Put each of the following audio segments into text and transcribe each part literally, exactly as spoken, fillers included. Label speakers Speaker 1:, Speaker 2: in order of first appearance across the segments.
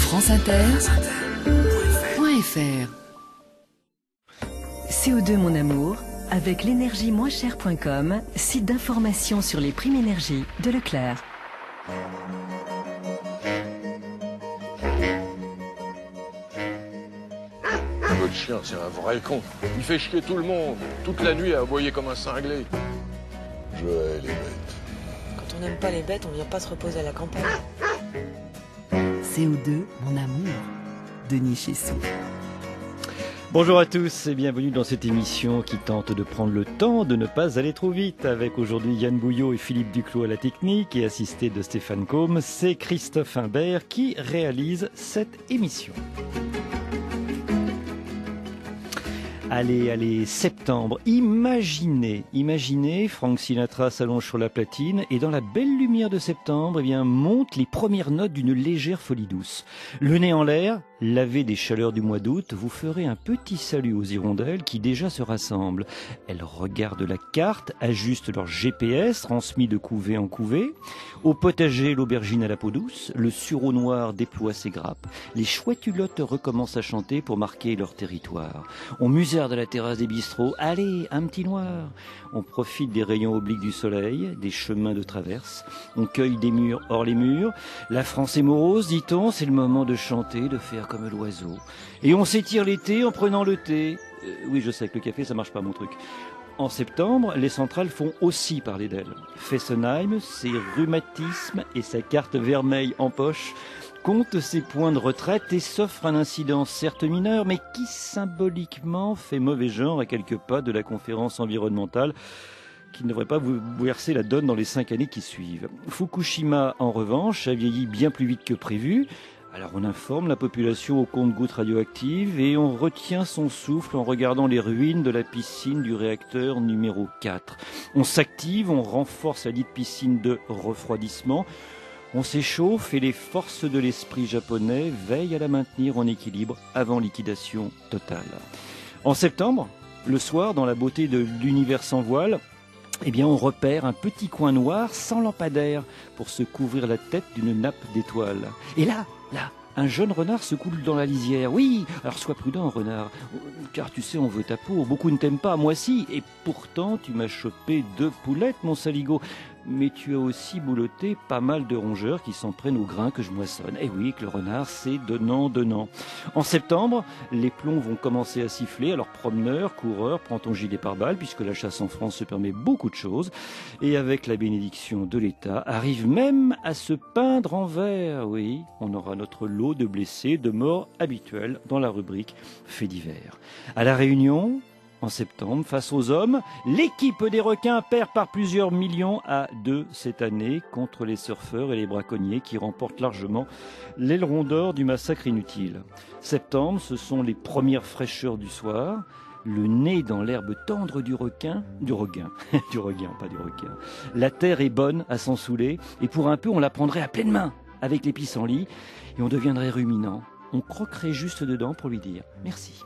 Speaker 1: France Inter, point F R.
Speaker 2: C O deux mon amour, avec l'énergie moins chère point com, site d'information sur les primes énergie de Leclerc.
Speaker 3: Votre chien, c'est un vrai con. Il fait chier tout le monde, toute la nuit à aboyer comme un cinglé. Je hais les bêtes.
Speaker 4: Quand on n'aime pas les bêtes, on vient pas se reposer à la campagne.
Speaker 1: C O deux, mon amour, Denis Chessou.
Speaker 5: Bonjour à tous et bienvenue dans cette émission qui tente de prendre le temps de ne pas aller trop vite. Avec aujourd'hui Yann Bouillot et Philippe Duclos à la technique et assisté de Stéphane Combe, c'est Christophe Imbert qui réalise cette émission. Allez, allez, septembre, imaginez, imaginez, Frank Sinatra s'allonge sur la platine et dans la belle lumière de septembre, eh bien, montent les premières notes d'une légère folie douce. Le nez en l'air, lavé des chaleurs du mois d'août, vous ferez un petit salut aux hirondelles qui déjà se rassemblent. Elles regardent la carte, ajustent leur G P S, transmis de couvée en couvée. Au potager, l'aubergine à la peau douce, le sureau noir déploie ses grappes. Les chouettes-hulottes recommencent à chanter pour marquer leur territoire. On musère de la terrasse des bistrots, allez, un petit noir. On profite des rayons obliques du soleil, des chemins de traverse. On cueille des murs hors les murs. La France est morose, dit-on, c'est le moment de chanter, de faire comme l'oiseau. Et on s'étire l'été en prenant le thé. Euh, oui, je sais que le café, ça marche pas, mon truc. En septembre, les centrales font aussi parler d'elles. Fessenheim, ses rhumatismes et sa carte vermeille en poche compte ses points de retraite et s'offre un incident certes mineur, mais qui symboliquement fait mauvais genre à quelques pas de la conférence environnementale qui ne devrait pas vous verser la donne dans les cinq années qui suivent. Fukushima, en revanche, a vieilli bien plus vite que prévu. Alors on informe la population au compte-gouttes radioactives et on retient son souffle en regardant les ruines de la piscine du réacteur numéro quatre. On s'active, on renforce la dite piscine de refroidissement. On s'échauffe et les forces de l'esprit japonais veillent à la maintenir en équilibre avant liquidation totale. En septembre, le soir, dans la beauté de l'univers sans voile, eh bien, on repère un petit coin noir sans lampadaire pour se couvrir la tête d'une nappe d'étoiles. Et là, là, un jeune renard se coule dans la lisière. Oui, alors sois prudent, renard, car tu sais, on veut ta peau. Beaucoup ne t'aiment pas, moi si. Et pourtant, tu m'as chopé deux poulettes, mon saligo. Mais tu as aussi boulotté pas mal de rongeurs qui s'en prennent au grain que je moissonne. Eh oui, que le renard, c'est donnant, donnant. En septembre, les plombs vont commencer à siffler. Alors promeneur, coureur, prends ton gilet pare-balles, puisque la chasse en France se permet beaucoup de choses. Et avec la bénédiction de l'État, arrive même à se peindre en vert. Oui, on aura notre lot de blessés, de morts habituels dans la rubrique Faits divers. À La Réunion, en septembre, face aux hommes, l'équipe des requins perd par plusieurs millions à deux cette année contre les surfeurs et les braconniers qui remportent largement l'aileron d'or du massacre inutile. Septembre, ce sont les premières fraîcheurs du soir, le nez dans l'herbe tendre du requin, du requin, du requin, pas du requin. La terre est bonne à s'en saouler et pour un peu on la prendrait à pleine main avec les pissenlits et on deviendrait ruminant. On croquerait juste dedans pour lui dire merci.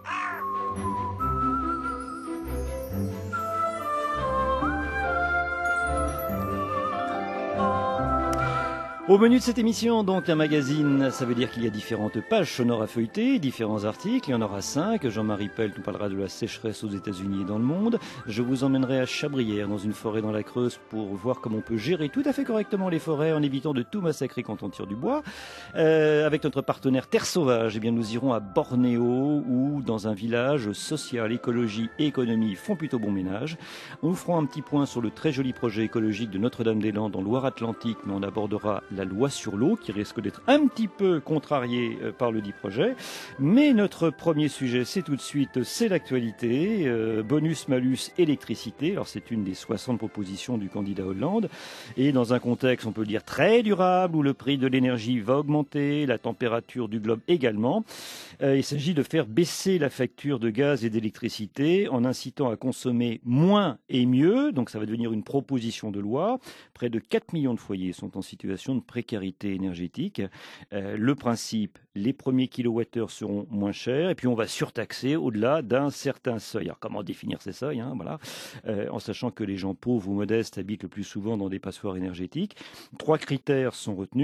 Speaker 5: Au menu de cette émission, donc un magazine, ça veut dire qu'il y a différentes pages sonores à feuilleter, différents articles, il y en aura cinq. Jean-Marie Pelt nous parlera de la sécheresse aux États-Unis et dans le monde. Je vous emmènerai à Chabrières, dans une forêt dans la Creuse, pour voir comment on peut gérer tout à fait correctement les forêts en évitant de tout massacrer quand on tire du bois. Euh, avec notre partenaire Terre Sauvage, eh bien nous irons à Bornéo, où dans un village social, écologie et économie font plutôt bon ménage. Nous ferons un petit point sur le très joli projet écologique de Notre-Dame-des-Landes en Loire-Atlantique, mais on abordera la loi sur l'eau qui risque d'être un petit peu contrariée par le dit projet. Mais notre premier sujet, c'est tout de suite, c'est l'actualité. Euh, bonus, malus, électricité. Alors c'est une des soixante propositions du candidat Hollande. Et dans un contexte, on peut le dire, très durable, où le prix de l'énergie va augmenter, la température du globe également. Euh, il s'agit de faire baisser la facture de gaz et d'électricité en incitant à consommer moins et mieux. Donc ça va devenir une proposition de loi. Près de quatre millions de foyers sont en situation de précarité énergétique. Euh, le principe, les premiers kilowattheures seront moins chers et puis on va surtaxer au-delà d'un certain seuil. Alors comment définir ces seuils, hein, voilà. euh, en sachant que les gens pauvres ou modestes habitent le plus souvent dans des passoires énergétiques. Trois critères sont retenus.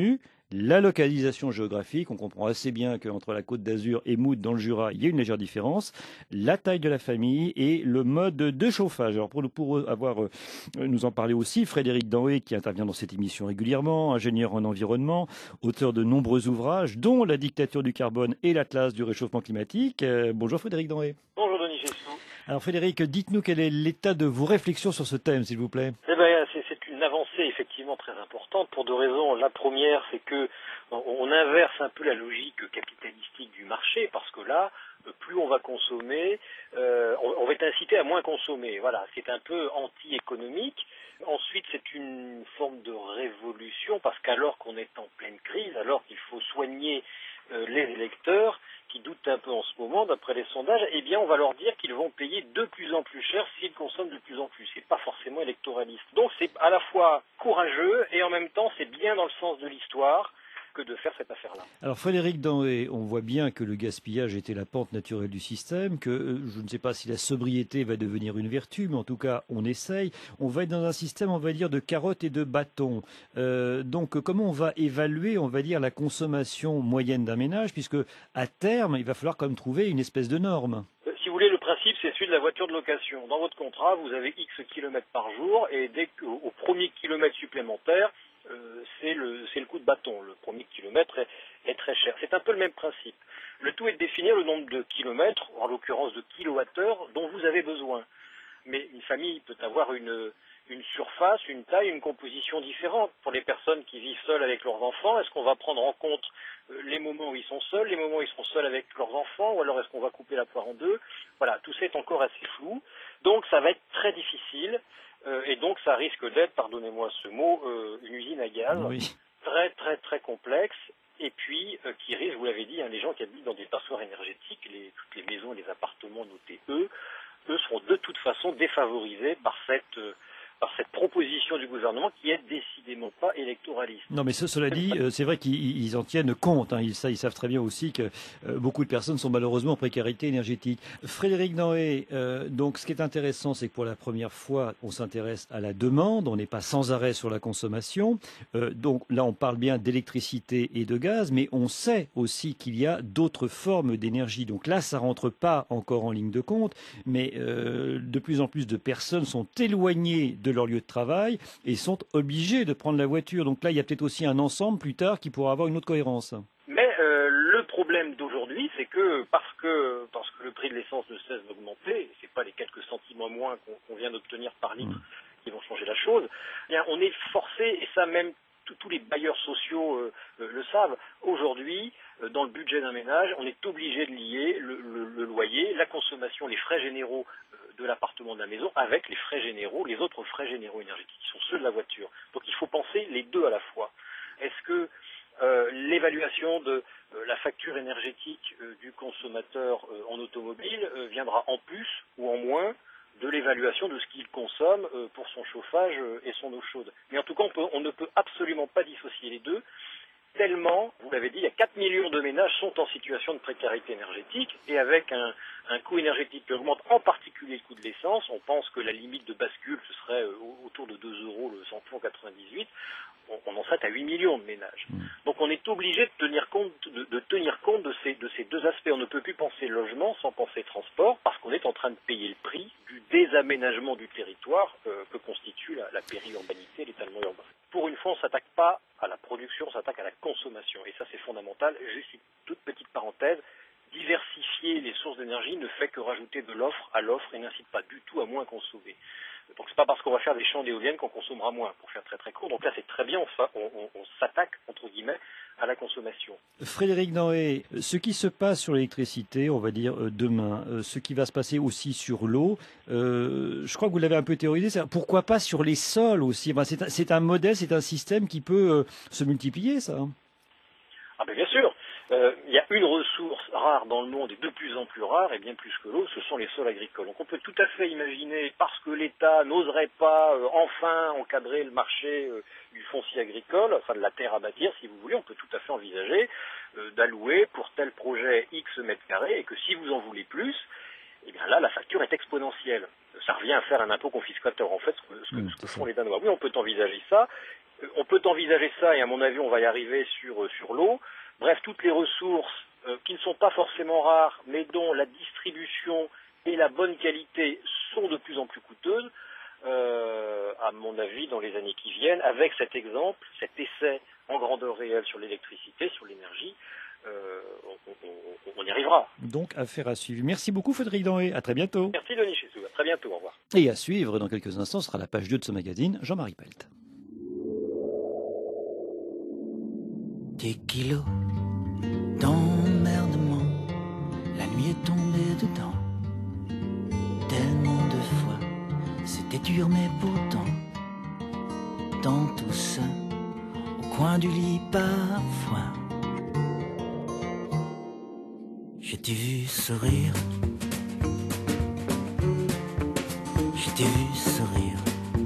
Speaker 5: la localisation géographique, on comprend assez bien qu'entre la Côte d'Azur et Mout dans le Jura, il y a une légère différence, la taille de la famille et le mode de chauffage. Alors pour, pour avoir, euh, nous en parler aussi, Frédéric Danhé, qui intervient dans cette émission régulièrement, ingénieur en environnement, auteur de nombreux ouvrages, dont La dictature du carbone et l'Atlas du réchauffement climatique. Euh, bonjour Frédéric Danhé.
Speaker 6: Bonjour Denis Gessou.
Speaker 5: Alors Frédéric, dites-nous quel est l'état de vos réflexions sur ce thème, s'il vous plaît.
Speaker 6: Eh ben, c'est, c'est une avancée effectivement très importante pour deux raisons. La première, c'est que on inverse un peu la logique capitalistique du marché, parce que là, plus on va consommer, euh, on, on va être incité à moins consommer. Voilà, c'est un peu anti-économique. Ensuite, c'est une forme de révolution, parce qu'alors qu'on est en pleine crise, alors qu'il faut soigner euh, les électeurs qui doutent un peu en ce moment, d'après les sondages, eh bien, on va leur dire qu'ils vont payer de plus en plus cher s'ils consomment de plus en plus. C'est pas forcément électoraliste. Donc, c'est à la fois courageux et en même temps, c'est bien dans le sens de l'histoire que de faire cette affaire-là.
Speaker 5: Alors Frédéric Danhé, on voit bien que le gaspillage était la pente naturelle du système, que euh, je ne sais pas si la sobriété va devenir une vertu, mais en tout cas on essaye. On va être dans un système, on va dire, de carottes et de bâtons. Euh, donc comment on va évaluer, on va dire, la consommation moyenne d'un ménage, puisque à terme, il va falloir quand même trouver une espèce de norme.
Speaker 6: Si vous voulez, le principe, c'est celui de la voiture de location. Dans votre contrat, vous avez X kilomètres par jour, et dès qu'au au premier kilomètre supplémentaire, Euh, c'est le, c'est le coup de bâton. Le premier kilomètre est, est très cher. C'est un peu le même principe. Le tout est de définir le nombre de kilomètres, en l'occurrence de kilowattheures, dont vous avez besoin. Mais une famille peut avoir une, une surface, une taille, une composition différente. Pour les personnes qui vivent seules avec leurs enfants, est-ce qu'on va prendre en compte les moments où ils sont seuls, les moments où ils sont seuls avec leurs enfants, ou alors est-ce qu'on va couper la poire en deux? Voilà, tout ça est encore assez flou. Donc ça va être très difficile. Euh, et donc ça risque d'être, pardonnez-moi ce mot, euh, une usine à gaz,
Speaker 5: oui.
Speaker 6: très très très complexe, et puis euh, qui risque, vous l'avez dit, hein, les gens qui habitent dans des passoires énergétiques, les, toutes les maisons et les appartements notés eux, eux seront de toute façon défavorisés par cette, euh, par cette proposition du gouvernement qui est décidément pas électoraliste.
Speaker 5: Non, mais ce, cela dit, euh, c'est vrai qu'ils ils en tiennent compte. Hein. Ils, ça, ils savent très bien aussi que euh, beaucoup de personnes sont malheureusement en précarité énergétique. Frédéric Danhé, euh, donc ce qui est intéressant, c'est que pour la première fois, on s'intéresse à la demande. On n'est pas sans arrêt sur la consommation. Euh, donc là, on parle bien d'électricité et de gaz, mais on sait aussi qu'il y a d'autres formes d'énergie. Donc là, ça rentre pas encore en ligne de compte, mais euh, de plus en plus de personnes sont éloignées de leur lieu de travail et sont obligés de prendre la voiture. Donc là, il y a peut-être aussi un ensemble plus tard qui pourra avoir une autre cohérence.
Speaker 6: Mais euh, le problème d'aujourd'hui, c'est que parce que parce que le prix de l'essence ne cesse d'augmenter, c'est pas les quelques centimes en moins qu'on qu'on vient d'obtenir par litre mmh. qui vont changer la chose, eh bien on est forcé, et ça même tous les bailleurs sociaux euh, euh, le savent, aujourd'hui, euh, dans le budget d'un ménage, on est obligé de lier le, le, le loyer, la consommation, les frais généraux de l'appartement, de la maison, avec les frais généraux, les autres frais généraux énergétiques, qui sont ceux de la voiture. Donc il faut penser les deux à la fois. Est-ce que euh, l'évaluation de euh, la facture énergétique euh, du consommateur euh, en automobile euh, viendra en plus ou en moins de l'évaluation de ce qu'il consomme euh, pour son chauffage euh, et son eau chaude? Mais en tout cas, on, peut, on ne peut absolument pas dissocier les deux, tellement, vous l'avez dit, il y a quatre millions de ménages sont en situation de précarité énergétique, et avec un, un coût énergétique qui augmente, en particulier le coût de l'essence, on pense que la limite de bascule, ce serait euh, autour de deux euros le samplon quatre-vingt-dix-huit, on, on en serait à huit millions de ménages. Mmh. Donc on est obligé de tenir compte de, de, tenir compte de ces, de ces deux aspects. On ne peut plus penser logement sans penser transport, parce qu'on est en train de payer le prix du désaménagement du territoire euh, que constitue la, la périurbanité et l'étalement urbain. Pour une fois, on ne s'attaque pas à la production, on s'attaque à la consommation. Et ça, c'est fondamental. Juste une toute petite parenthèse. Diversifier les sources d'énergie ne fait que rajouter de l'offre à l'offre et n'incite pas du tout à moins consommer. Donc c'est pas parce qu'on va faire des champs d'éoliennes qu'on consommera moins, pour faire très très court. Donc là, c'est très bien, on, on, on, on s'attaque, entre guillemets, à la consommation.
Speaker 5: Frédéric Danhé, ce qui se passe sur l'électricité, on va dire euh, demain, euh, ce qui va se passer aussi sur l'eau, euh, je crois que vous l'avez un peu théorisé, c'est, pourquoi pas sur les sols aussi? Enfin, c'est, un, c'est un modèle, c'est un système qui peut euh, se multiplier, ça.
Speaker 6: Ah ben bien sûr. Il euh, y a une ressource rare dans le monde et de plus en plus rare, et bien plus que l'eau, ce sont les sols agricoles. Donc on peut tout à fait imaginer, parce que l'État n'oserait pas euh, enfin encadrer le marché euh, du foncier agricole, enfin de la terre à bâtir si vous voulez, on peut tout à fait envisager euh, d'allouer pour tel projet X mètres carrés, et que si vous en voulez plus, eh bien là, la facture est exponentielle. Ça revient à faire un impôt confiscateur, en fait, ce que, ce que,
Speaker 5: Mmh,
Speaker 6: ce que font les Danois. Oui, on peut envisager ça. On peut envisager ça, et à mon avis, on va y arriver sur, sur l'eau. Bref, toutes les ressources euh, qui ne sont pas forcément rares, mais dont la distribution et la bonne qualité sont de plus en plus coûteuses, euh, à mon avis, dans les années qui viennent, avec cet exemple, cet essai en grandeur réelle sur l'électricité, sur l'énergie, euh, on, on, on y arrivera.
Speaker 5: Donc, affaire à suivre. Merci beaucoup, Frédéric Danhé. À très bientôt.
Speaker 6: Merci, Denis Chessou. À très bientôt. Au revoir.
Speaker 5: Et à suivre, dans quelques instants, sera la page deux de ce magazine, Jean-Marie Pelt.
Speaker 7: Des kilos d'emmerdement, la nuit est tombée dedans. Tellement de fois, c'était dur mais pourtant, dans tout ça, au coin du lit parfois, je t'ai vu sourire, je t'ai vu sourire,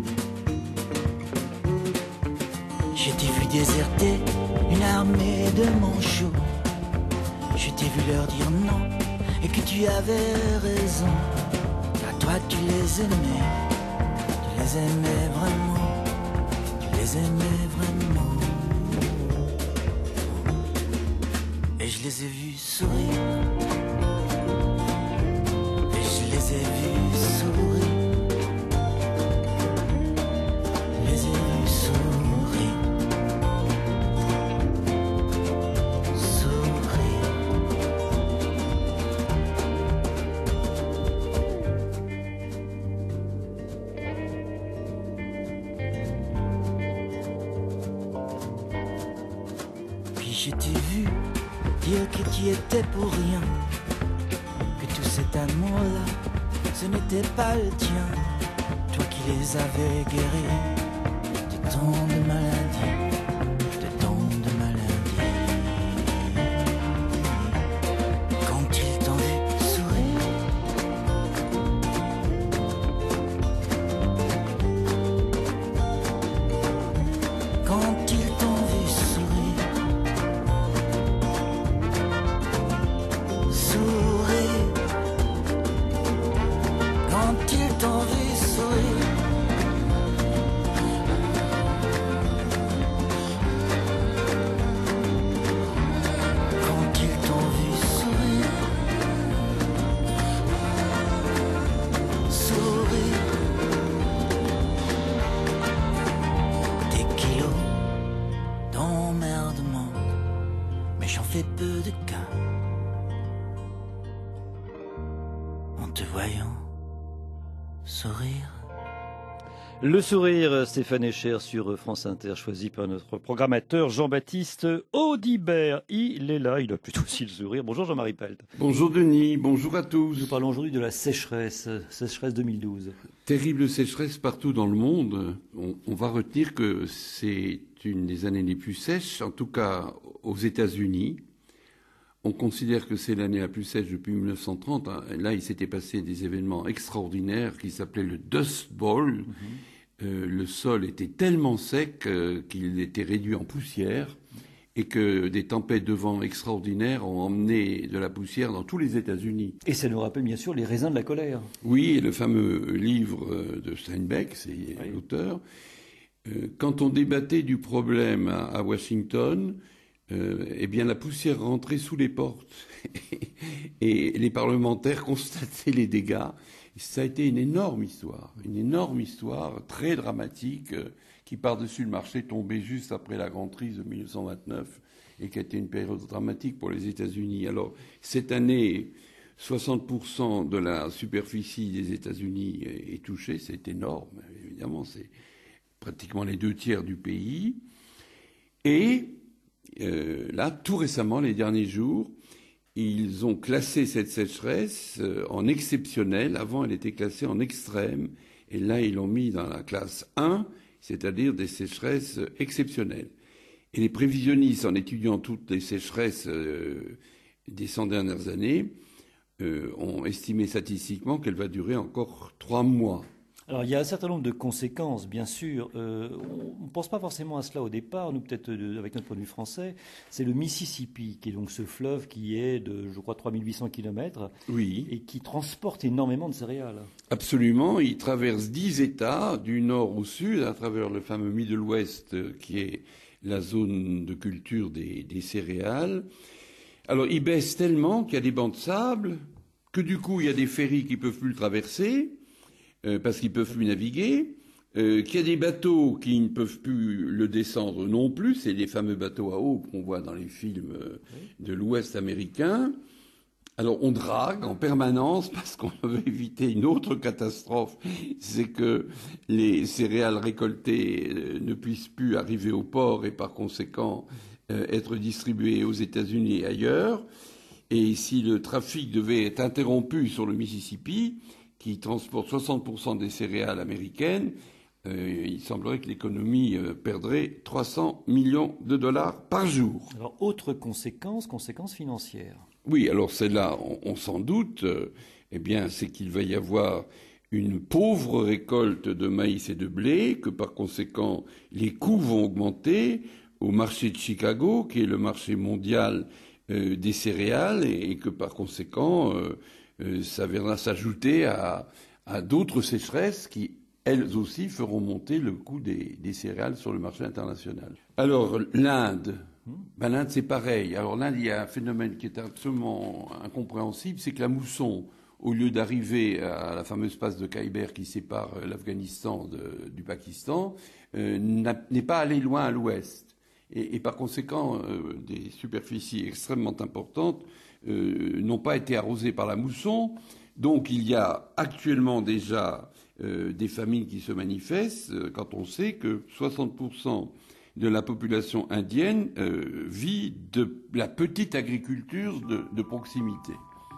Speaker 7: je t'ai vu déserter une armée de manchots. Je t'ai vu leur dire non et que tu avais raison. À toi tu les aimais, tu les aimais vraiment, tu les aimais vraiment. Et je les ai vus sourire, et je les ai vus sourire, je les ai vus sourire. Je t'ai vu dire que tu étais pour rien, que tout cet amour-là, ce n'était pas le tien, toi qui les avais guéris de tant de maladies, de tant de maladies. Quand ils t'ont vu sourire, quand ils t'ont vu sourire, sourire, quand ils t'ont vu sourire, quand ils t'ont vu sourire, sourire, des kilos d'emmerdement, mais j'en fais peu de cas. En te voyant sourire.
Speaker 5: Le sourire, Stéphane Echer sur France Inter, choisi par notre programmateur Jean-Baptiste Audibert. Il est là, il a plutôt aussi le sourire. Bonjour Jean-Marie Pelt.
Speaker 8: Bonjour Denis, bonjour à tous.
Speaker 5: Nous parlons aujourd'hui de la sécheresse, sécheresse deux mille douze.
Speaker 8: Terrible sécheresse partout dans le monde. On, on va retenir que c'est une des années les plus sèches, en tout cas aux États-Unis. On considère que c'est l'année la plus sèche depuis mille neuf cent trente. Là, il s'était passé des événements extraordinaires qui s'appelaient le Dust Bowl. Mmh. Euh, le sol était tellement sec euh, qu'il était réduit en poussière et que des tempêtes de vent extraordinaires ont emmené de la poussière dans tous les États-Unis.
Speaker 5: Et ça nous rappelle bien sûr les raisins de la colère.
Speaker 8: Oui, et le fameux livre de Steinbeck, c'est oui. l'auteur. Euh, quand on débattait du problème à, à Washington, Euh, eh bien, la poussière rentrait sous les portes et les parlementaires constataient les dégâts. Et ça a été une énorme histoire, une énorme histoire très dramatique euh, qui, par-dessus le marché, tombait juste après la grande crise de mille neuf cent vingt-neuf et qui a été une période dramatique pour les États-Unis. Alors, cette année, soixante pour cent de la superficie des États-Unis est, est touchée, c'est énorme, évidemment, c'est pratiquement les deux tiers du pays. Et Euh, là, tout récemment, les derniers jours, ils ont classé cette sécheresse euh, en exceptionnelle. Avant, elle était classée en extrême. Et là, ils l'ont mis dans la classe un, c'est-à-dire des sécheresses exceptionnelles. Et les prévisionnistes, en étudiant toutes les sécheresses euh, des cent dernières années, euh, ont estimé statistiquement qu'elle va durer encore trois mois.
Speaker 5: Alors, il y a un certain nombre de conséquences, bien sûr. Euh, on ne pense pas forcément à cela au départ, nous, peut-être de, avec notre point de vue français. C'est le Mississippi, qui est donc ce fleuve qui est de, je crois, trois mille huit cents kilomètres.
Speaker 8: Oui.
Speaker 5: Et qui transporte énormément de céréales.
Speaker 8: Absolument. Il traverse dix États, du nord au sud, à travers le fameux Middle West, qui est la zone de culture des, des céréales. Alors, il baisse tellement qu'il y a des bancs de sable, que du coup, il y a des ferries qui ne peuvent plus le traverser. Euh, parce qu'ils ne peuvent plus naviguer, euh, qu'il y a des bateaux qui ne peuvent plus le descendre non plus, c'est les fameux bateaux à eau qu'on voit dans les films euh, de l'Ouest américain. Alors on drague en permanence parce qu'on veut éviter une autre catastrophe, c'est que les céréales récoltées euh, ne puissent plus arriver au port et par conséquent euh, être distribuées aux États-Unis et ailleurs. Et si le trafic devait être interrompu sur le Mississippi, qui transporte soixante pour cent des céréales américaines, euh, il semblerait que l'économie euh, perdrait trois cents millions de dollars par jour.
Speaker 5: Alors, autre conséquence, conséquence financière.
Speaker 8: Oui, alors celle-là, on, on s'en doute, euh, eh bien, c'est qu'il va y avoir une pauvre récolte de maïs et de blé, que par conséquent, les coûts vont augmenter au marché de Chicago, qui est le marché mondial euh, des céréales, et, et que par conséquent, euh, Euh, ça viendra s'ajouter à, à d'autres sécheresses qui, elles aussi, feront monter le coût des, des céréales sur le marché international. Alors, l'Inde, ben, l'Inde, c'est pareil. Alors, l'Inde, il y a un phénomène qui est absolument incompréhensible, c'est que la mousson, au lieu d'arriver à la fameuse passe de Khyber qui sépare l'Afghanistan de, du Pakistan, euh, n'est pas allée loin à l'ouest. Et, et par conséquent, euh, des superficies extrêmement importantes Euh, n'ont pas été arrosés par la mousson. Donc il y a actuellement déjà euh, des famines qui se manifestent euh, quand on sait que soixante pour cent de la population indienne euh, vit de la petite agriculture de, de proximité.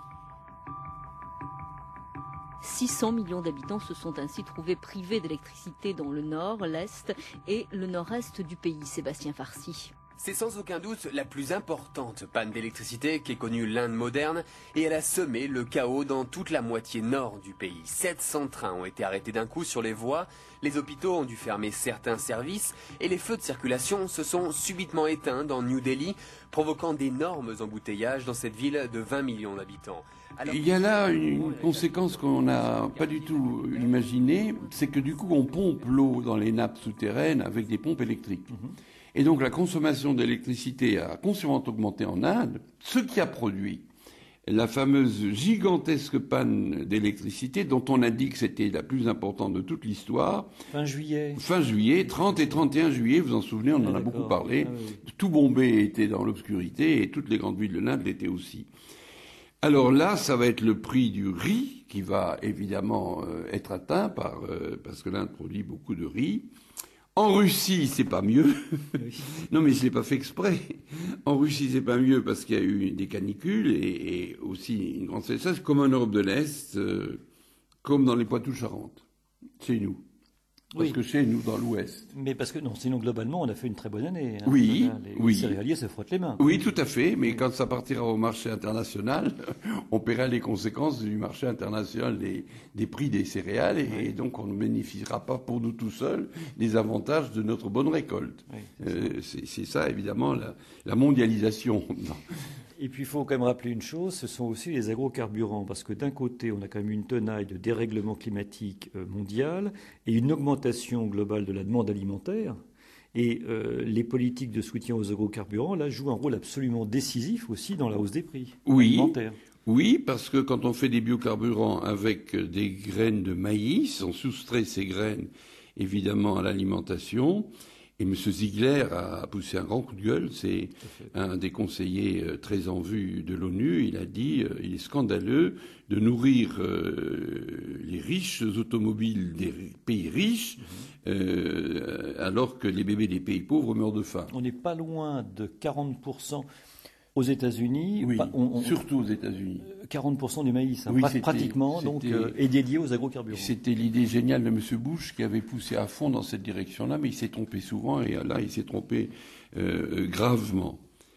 Speaker 9: six cents millions d'habitants se sont ainsi trouvés privés d'électricité dans le nord, l'est et le nord-est du pays. Sébastien Farcy.
Speaker 10: C'est sans aucun doute la plus importante panne d'électricité qu'ait connue l'Inde moderne et elle a semé le chaos dans toute la moitié nord du pays. sept cents trains ont été arrêtés d'un coup sur les voies, les hôpitaux ont dû fermer certains services et les feux de circulation se sont subitement éteints dans New Delhi, provoquant d'énormes embouteillages dans cette ville de vingt millions d'habitants.
Speaker 8: Alors, il y a là une conséquence qu'on n'a pas du tout imaginée, c'est que du coup on pompe l'eau dans les nappes souterraines avec des pompes électriques. Mm-hmm. Et donc la consommation d'électricité a considérablement augmenté en Inde, ce qui a produit la fameuse gigantesque panne d'électricité dont on a dit que c'était la plus importante de toute l'histoire.
Speaker 5: Fin juillet.
Speaker 8: Fin juillet, trente et trente et un juillet, vous en souvenez, on ah, en a beaucoup parlé. Ah, oui. Tout Bombay était dans l'obscurité et toutes les grandes villes de l'Inde l'étaient aussi. Alors là, ça va être le prix du riz qui va évidemment euh, être atteint par, euh, parce que l'Inde produit beaucoup de riz. En Russie, c'est pas mieux. Oui. Non, mais je l'ai pas fait exprès. En Russie, c'est pas mieux parce qu'il y a eu des canicules et, et aussi une grande sécheresse, comme en Europe de l'Est, euh, comme dans les Poitou-Charentes, chez nous. Parce oui. que chez nous, dans l'Ouest.
Speaker 5: Mais parce que, non, sinon, globalement, on a fait une très bonne année. Hein.
Speaker 8: Oui,
Speaker 5: Là, les
Speaker 8: oui.
Speaker 5: céréaliers se frottent les mains.
Speaker 8: Oui, tout à fait. Mais oui. quand ça partira au marché international, on paiera les conséquences du marché international des, des prix des céréales et, oui. et donc on ne bénéficiera pas pour nous tout seuls des avantages de notre bonne récolte. Oui, c'est, euh, c'est, c'est ça, évidemment, la, la mondialisation.
Speaker 5: Et puis il faut quand même rappeler une chose, ce sont aussi les agrocarburants, parce que d'un côté, on a quand même une tenaille de dérèglement climatique mondial et une augmentation globale de la demande alimentaire. Et euh, les politiques de soutien aux agrocarburants, là, jouent un rôle absolument décisif aussi dans la hausse des prix
Speaker 8: oui,
Speaker 5: alimentaires.
Speaker 8: Oui, parce que quand on fait des biocarburants avec des graines de maïs, on soustrait ces graines évidemment à l'alimentation. Et M. Ziegler a poussé un grand coup de gueule, c'est un des conseillers très en vue de l'ONU. Il a dit euh, il est scandaleux de nourrir euh, les riches automobiles des pays riches euh, alors que les bébés des pays pauvres meurent de faim.
Speaker 5: On n'est pas loin de quarante pour cent aux États-Unis.
Speaker 8: Oui,
Speaker 5: on, on,
Speaker 8: surtout aux États-Unis.
Speaker 5: quarante pour cent du maïs, hein,
Speaker 8: oui,
Speaker 5: pra- pratiquement, donc, euh, est dédié aux agrocarburants.
Speaker 8: C'était l'idée géniale de M. Bush qui avait poussé à fond dans cette direction-là, mais il s'est trompé souvent et là, il s'est trompé euh, gravement.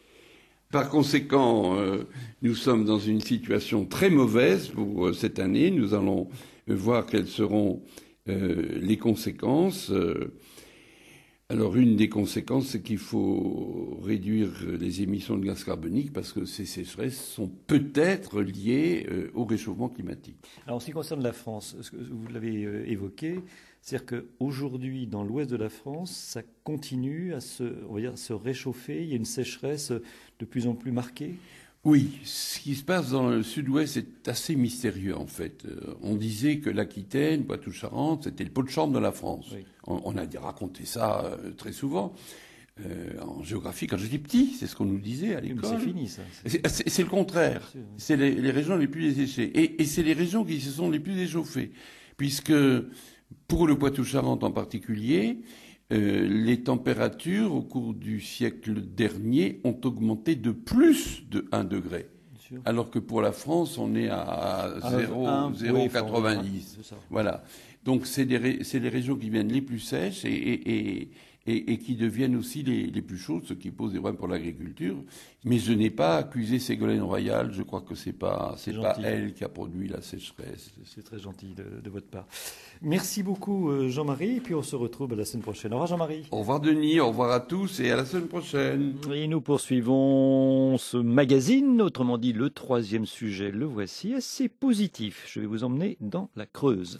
Speaker 8: Par conséquent, euh, nous sommes dans une situation très mauvaise pour euh, cette année. Nous allons euh, voir quelles seront Euh, les conséquences, euh, alors une des conséquences, c'est qu'il faut réduire les émissions de gaz carbonique parce que ces sécheresses sont peut-être liées euh, au réchauffement climatique.
Speaker 5: Alors en ce qui concerne la France, ce que vous l'avez euh, évoqué, c'est-à-dire qu'aujourd'hui, dans l'ouest de la France, ça continue à se, on va dire, se réchauffer. Il y a une sécheresse de plus en plus marquée.
Speaker 8: Oui, ce qui se passe dans le sud-ouest est assez mystérieux en fait. Euh, on disait que l'Aquitaine, Poitou-Charentes, c'était le pot de chambre de la France. Oui. On, on a raconté ça euh, très souvent. Euh, en géographie, quand j'étais petit, c'est ce qu'on nous disait à l'école.
Speaker 5: C'est fini ça.
Speaker 8: C'est, c'est, c'est le contraire. C'est, oui. c'est les, les régions les plus desséchées. Et, et c'est les régions qui se sont les plus échauffées. Puisque pour le Poitou-Charentes en particulier, Euh, les températures au cours du siècle dernier ont augmenté de plus de un degré. Alors que pour la France, on est à zéro virgule quatre-vingt-dix. Oui, voilà. Donc c'est les, c'est les régions qui viennent les plus sèches et, et, et, et, et qui deviennent aussi les, les plus chaudes, ce qui pose des problèmes pour l'agriculture. Mais je n'ai pas accusé Ségolène Royal. Je crois que c'est pas, c'est, c'est pas elle qui a produit la sécheresse.
Speaker 5: C'est très gentil de, de votre part. Merci beaucoup Jean-Marie, et puis on se retrouve la semaine prochaine. Au revoir Jean-Marie.
Speaker 8: Au revoir Denis, au revoir à tous et à la semaine prochaine.
Speaker 5: Et nous poursuivons ce magazine, autrement dit le troisième sujet, le voici, assez positif. Je vais vous emmener dans la Creuse.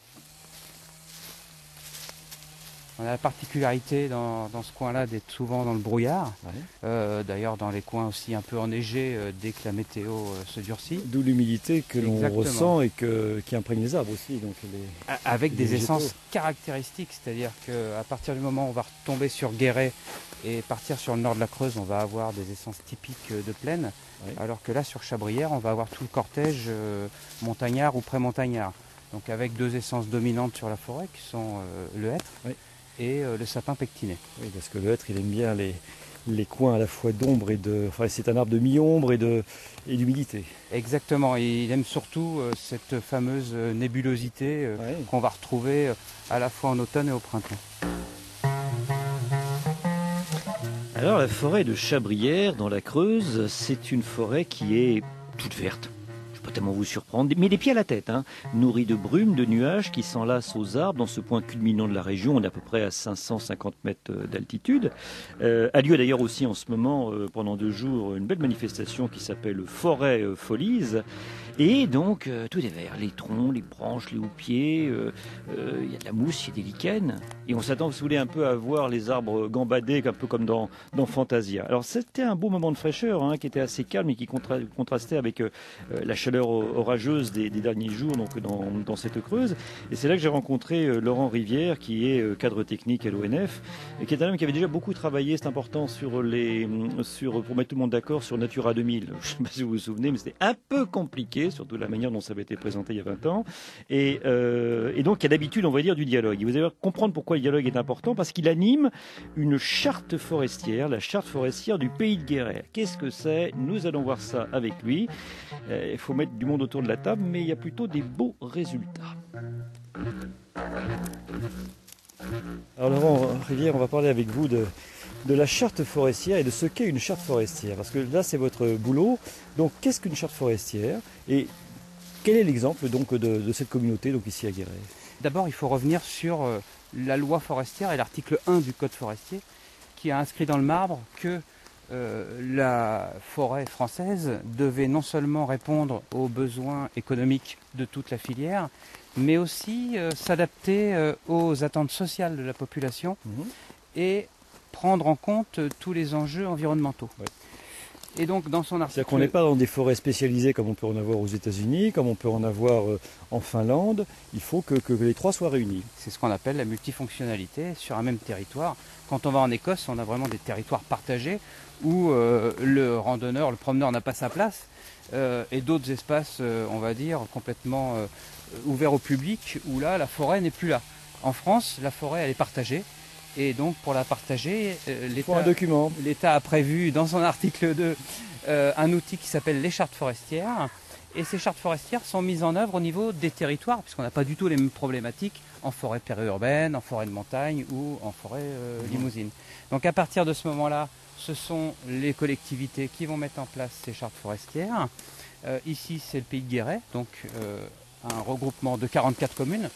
Speaker 11: On a la particularité dans, dans ce coin-là d'être souvent dans le brouillard. Ouais. Euh, d'ailleurs, dans les coins aussi un peu enneigés, euh, dès que la météo euh, se durcit.
Speaker 5: D'où l'humidité que l'on Exactement. ressent et que, qui imprègne les arbres aussi. Donc les,
Speaker 11: Avec
Speaker 5: les
Speaker 11: des
Speaker 5: végétaux.
Speaker 11: essences caractéristiques, c'est-à-dire qu'à partir du moment où on va retomber sur Guéret et partir sur le nord de la Creuse, on va avoir des essences typiques de plaine. Ouais. Alors que là, sur Chabrières, on va avoir tout le cortège euh, montagnard ou pré-montagnard. Donc avec deux essences dominantes sur la forêt qui sont euh, le hêtre. Ouais. Et euh, le sapin pectiné.
Speaker 5: Oui, parce que le hêtre, il aime bien les, les coins à la fois d'ombre et de... Enfin, c'est un arbre de mi-ombre et, de, et d'humidité.
Speaker 11: Exactement. Et il aime surtout euh, cette fameuse nébulosité euh, ouais. qu'on va retrouver euh, à la fois en automne et au printemps.
Speaker 5: Alors, la forêt de Chabrières, dans la Creuse, c'est une forêt qui est toute verte. Pas tellement vous surprendre, mais les pieds à la tête, hein, nourri de brumes, de nuages qui s'enlacent aux arbres. Dans ce point culminant de la région, on est à peu près à cinq cent cinquante mètres d'altitude. Euh, a lieu d'ailleurs aussi en ce moment, euh, pendant deux jours, une belle manifestation qui s'appelle Forêt euh, Folies. Et donc, euh, tout est vert, les troncs, les branches, les houppiers, il euh, euh, y a de la mousse, il y a des lichens. Et on s'attend, si vous voulez, un peu à voir les arbres gambader, un peu comme dans, dans Fantasia. Alors, c'était un beau moment de fraîcheur, hein, qui était assez calme et qui contra- contrastait avec euh, la chaleur orageuse des, des derniers jours donc dans, dans cette Creuse. Et c'est là que j'ai rencontré euh, Laurent Rivière, qui est euh, cadre technique à l'O N F, et qui est un homme qui avait déjà beaucoup travaillé, c'est important, sur les, sur, pour mettre tout le monde d'accord sur Natura deux mille. Je ne sais pas si vous vous souvenez, mais c'était un peu compliqué, surtout la manière dont ça avait été présenté il y a vingt ans. Et, euh, et donc, il y a d'habitude, on va dire, du dialogue. Et vous allez comprendre pourquoi le dialogue est important, parce qu'il anime une charte forestière, la charte forestière du pays de Guéret. Qu'est-ce que c'est ? Nous allons voir ça avec lui. Euh, il faut mettre du monde autour de la table, mais il y a plutôt des beaux résultats. Alors Laurent Rivière, on va parler avec vous de, de la charte forestière et de ce qu'est une charte forestière. Parce que là, c'est votre boulot. Donc, qu'est-ce qu'une charte forestière ? Et quel est l'exemple donc de, de cette communauté donc ici à Guéret ?
Speaker 11: D'abord, il faut revenir sur euh, la loi forestière et l'article un du Code forestier qui a inscrit dans le marbre que Euh, la forêt française devait non seulement répondre aux besoins économiques de toute la filière, mais aussi euh, s'adapter euh, aux attentes sociales de la population mmh. et prendre en compte euh, tous les enjeux environnementaux. Ouais. Et donc dans son article...
Speaker 5: C'est-à-dire qu'on n'est pas dans des forêts spécialisées comme on peut en avoir aux États-Unis, comme on peut en avoir euh, en Finlande. Il faut que, que les trois soient réunis.
Speaker 11: C'est ce qu'on appelle la multifonctionnalité sur un même territoire. Quand on va en Écosse, on a vraiment des territoires partagés où euh, le randonneur, le promeneur n'a pas sa place euh, et d'autres espaces, euh, on va dire, complètement euh, ouverts au public où là, la forêt n'est plus là. En France, la forêt, elle est partagée. Et donc, pour la partager, euh, l'État,
Speaker 5: un document.
Speaker 11: l'État a prévu dans son article deux euh, un outil qui s'appelle les chartes forestières. Et ces chartes forestières sont mises en œuvre au niveau des territoires, puisqu'on n'a pas du tout les mêmes problématiques en forêt périurbaine, en forêt de montagne ou en forêt euh, limousine. Donc à partir de ce moment-là, ce sont les collectivités qui vont mettre en place ces chartes forestières. Euh, ici, c'est le pays de Guéret, donc euh, un regroupement de quarante-quatre communes.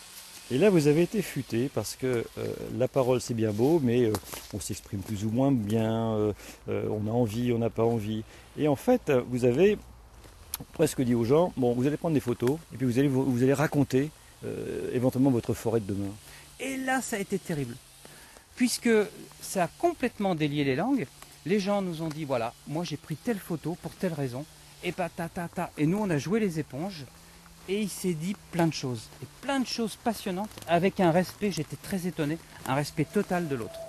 Speaker 5: Et là, vous avez été futé parce que euh, la parole, c'est bien beau, mais euh, on s'exprime plus ou moins bien, euh, euh, on a envie, on n'a pas envie. Et en fait, vous avez presque dit aux gens, bon, vous allez prendre des photos, et puis vous allez, vous, vous allez raconter euh, éventuellement votre forêt de demain.
Speaker 11: Et là, ça a été terrible, puisque ça a complètement délié les langues. Les gens nous ont dit, voilà, moi j'ai pris telle photo pour telle raison, et patatata. Et nous, on a joué les éponges. Et il s'est dit plein de choses, et plein de choses passionnantes, avec un respect, j'étais très étonné, un respect total de l'autre.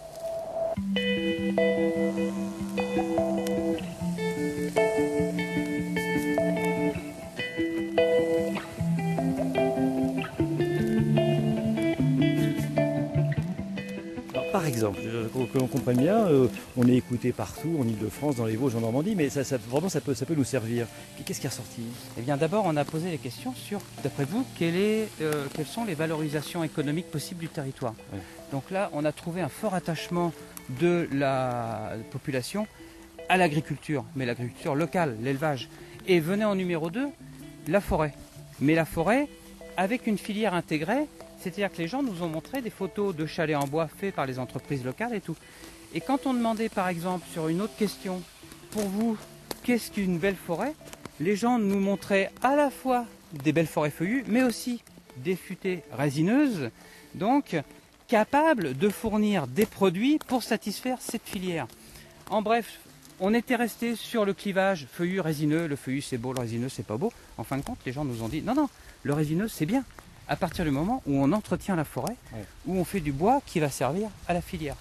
Speaker 5: Par exemple, que l'on comprenne bien, euh, on est écouté partout, en Ile-de-France, dans les Vosges, en Normandie, mais ça, ça, vraiment ça peut, ça peut nous servir. Qu'est-ce qui est ressorti?
Speaker 11: Eh bien d'abord, on a posé les questions sur, d'après vous, quelle est, euh, quelles sont les valorisations économiques possibles du territoire. Oui. Donc là, on a trouvé un fort attachement de la population à l'agriculture, mais l'agriculture locale, l'élevage. Et venait en numéro deux, la forêt. Mais la forêt avec une filière intégrée. C'est-à-dire que les gens nous ont montré des photos de chalets en bois faits par les entreprises locales et tout. Et quand on demandait par exemple sur une autre question, pour vous, qu'est-ce qu'une belle forêt? Les gens nous montraient à la fois des belles forêts feuillues, mais aussi des futaies résineuses, donc capables de fournir des produits pour satisfaire cette filière. En bref, on était resté sur le clivage feuillu-résineux. Le feuillu c'est beau, le résineux c'est pas beau. En fin de compte, les gens nous ont dit, non, non, le résineux c'est bien. À partir du moment où on entretient la forêt, ouais. Où on fait du bois qui va servir à la filière.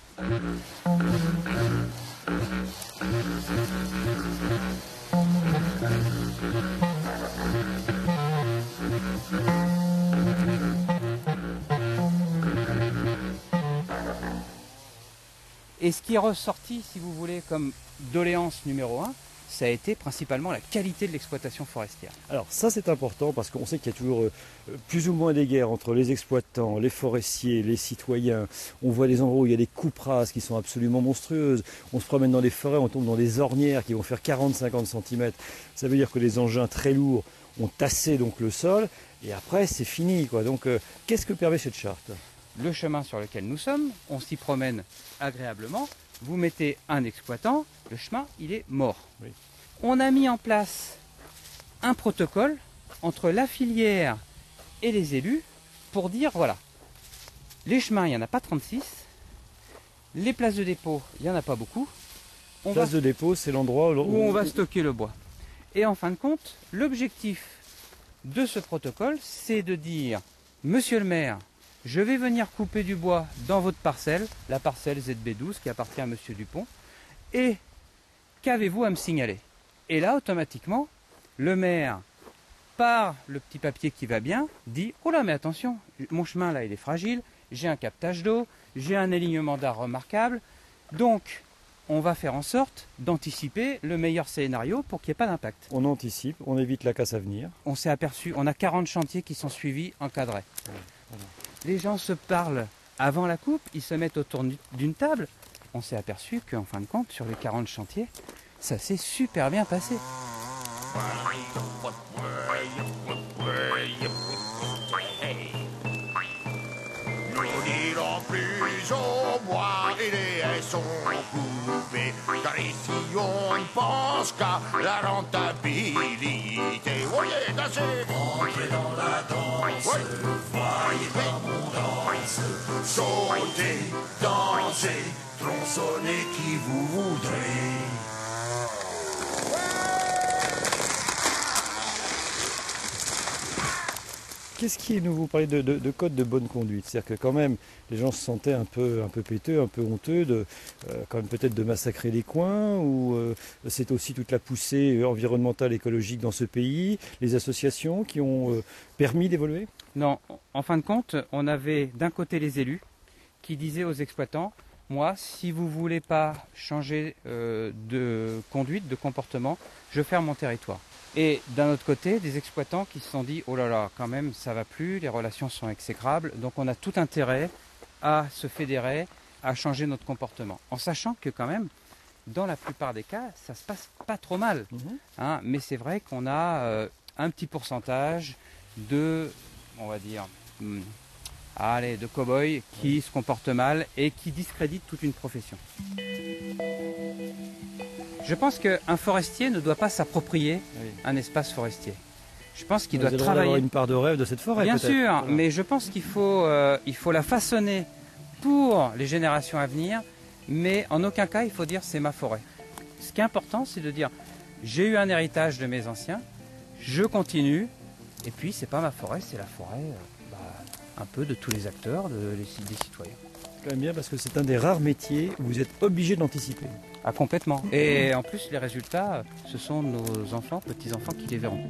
Speaker 11: Et ce qui est ressorti, si vous voulez, comme doléance numéro un, ça a été principalement la qualité de l'exploitation forestière.
Speaker 5: Alors ça c'est important parce qu'on sait qu'il y a toujours euh, plus ou moins des guerres entre les exploitants, les forestiers, les citoyens. On voit des endroits où il y a des coupes rases qui sont absolument monstrueuses. On se promène dans les forêts, on tombe dans des ornières qui vont faire quarante à cinquante centimètres. Ça veut dire que les engins très lourds ont tassé donc le sol et après c'est fini, quoi. Donc euh, qu'est-ce que permet cette charte?
Speaker 11: Le chemin sur lequel nous sommes, on s'y promène agréablement. Vous mettez un exploitant, le chemin, il est mort. Oui. On a mis en place un protocole entre la filière et les élus pour dire, voilà, les chemins, il n'y en a pas trente-six, les places de dépôt, il n'y en a pas beaucoup.
Speaker 5: On Place va... de dépôt, c'est l'endroit où...
Speaker 11: où on va stocker le bois. Et en fin de compte, l'objectif de ce protocole, c'est de dire, monsieur le maire, je vais venir couper du bois dans votre parcelle, la parcelle Z B douze qui appartient à monsieur Dupont, et qu'avez-vous à me signaler? Et là, automatiquement, le maire, par le petit papier qui va bien, dit « Oh là, mais attention, mon chemin là, il est fragile, j'ai un captage d'eau, j'ai un alignement d'arbres remarquable, donc on va faire en sorte d'anticiper le meilleur scénario pour qu'il n'y ait pas d'impact. »
Speaker 5: On anticipe, on évite la casse à venir.
Speaker 11: On s'est aperçu, on a quarante chantiers qui sont suivis, encadrés. Voilà, voilà. Les gens se parlent avant la coupe, ils se mettent autour d'une table. On s'est aperçu qu'en fin de compte, sur les quarante chantiers, ça s'est super bien passé.
Speaker 12: Nous n'irons plus au bois et les haies sont coupées, car ici on ne pense qu'à la rentabilité. Voyez, dansez! Entrez dans la danse, ouais. Voyez comment on danse, sautez, dansez, tronçonnez qui vous voudrez.
Speaker 5: Qu'est-ce qui est nouveau? Vous parlez de, de, de code de bonne conduite, c'est-à-dire que quand même les gens se sentaient un peu, un peu péteux, un peu honteux de euh, quand même peut-être de massacrer les coins, ou euh, c'est aussi toute la poussée environnementale écologique dans ce pays, les associations qui ont euh, permis d'évoluer?
Speaker 11: Non, en fin de compte, on avait d'un côté les élus qui disaient aux exploitants, moi, si vous ne voulez pas changer euh, de conduite, de comportement, je ferme mon territoire. Et d'un autre côté, des exploitants qui se sont dit « Oh là là, quand même, ça va plus, les relations sont exécrables, donc on a tout intérêt à se fédérer, à changer notre comportement. » En sachant que quand même, dans la plupart des cas, ça se passe pas trop mal. Mmh. Hein, mais c'est vrai qu'on a euh, un petit pourcentage de, on va dire, hum, allez, de cow-boys qui se comportent mal et qui discréditent toute une profession. Je pense qu'un forestier ne doit pas s'approprier oui. un espace forestier. Je pense qu'il doit travailler.
Speaker 5: Avoir une part de rêve de cette forêt.
Speaker 11: Bien sûr,
Speaker 5: voilà.
Speaker 11: mais je pense qu'il faut, euh, il faut la façonner pour les générations à venir, mais en aucun cas il faut dire c'est ma forêt. Ce qui est important, c'est de dire j'ai eu un héritage de mes anciens, je continue, et puis c'est pas ma forêt, c'est la forêt euh, bah, un peu de tous les acteurs, de, les, des citoyens.
Speaker 5: C'est quand même bien parce que c'est un des rares métiers où vous êtes obligé d'anticiper.
Speaker 11: Ah, complètement. Et en plus, les résultats, ce sont nos enfants, petits-enfants qui les verront.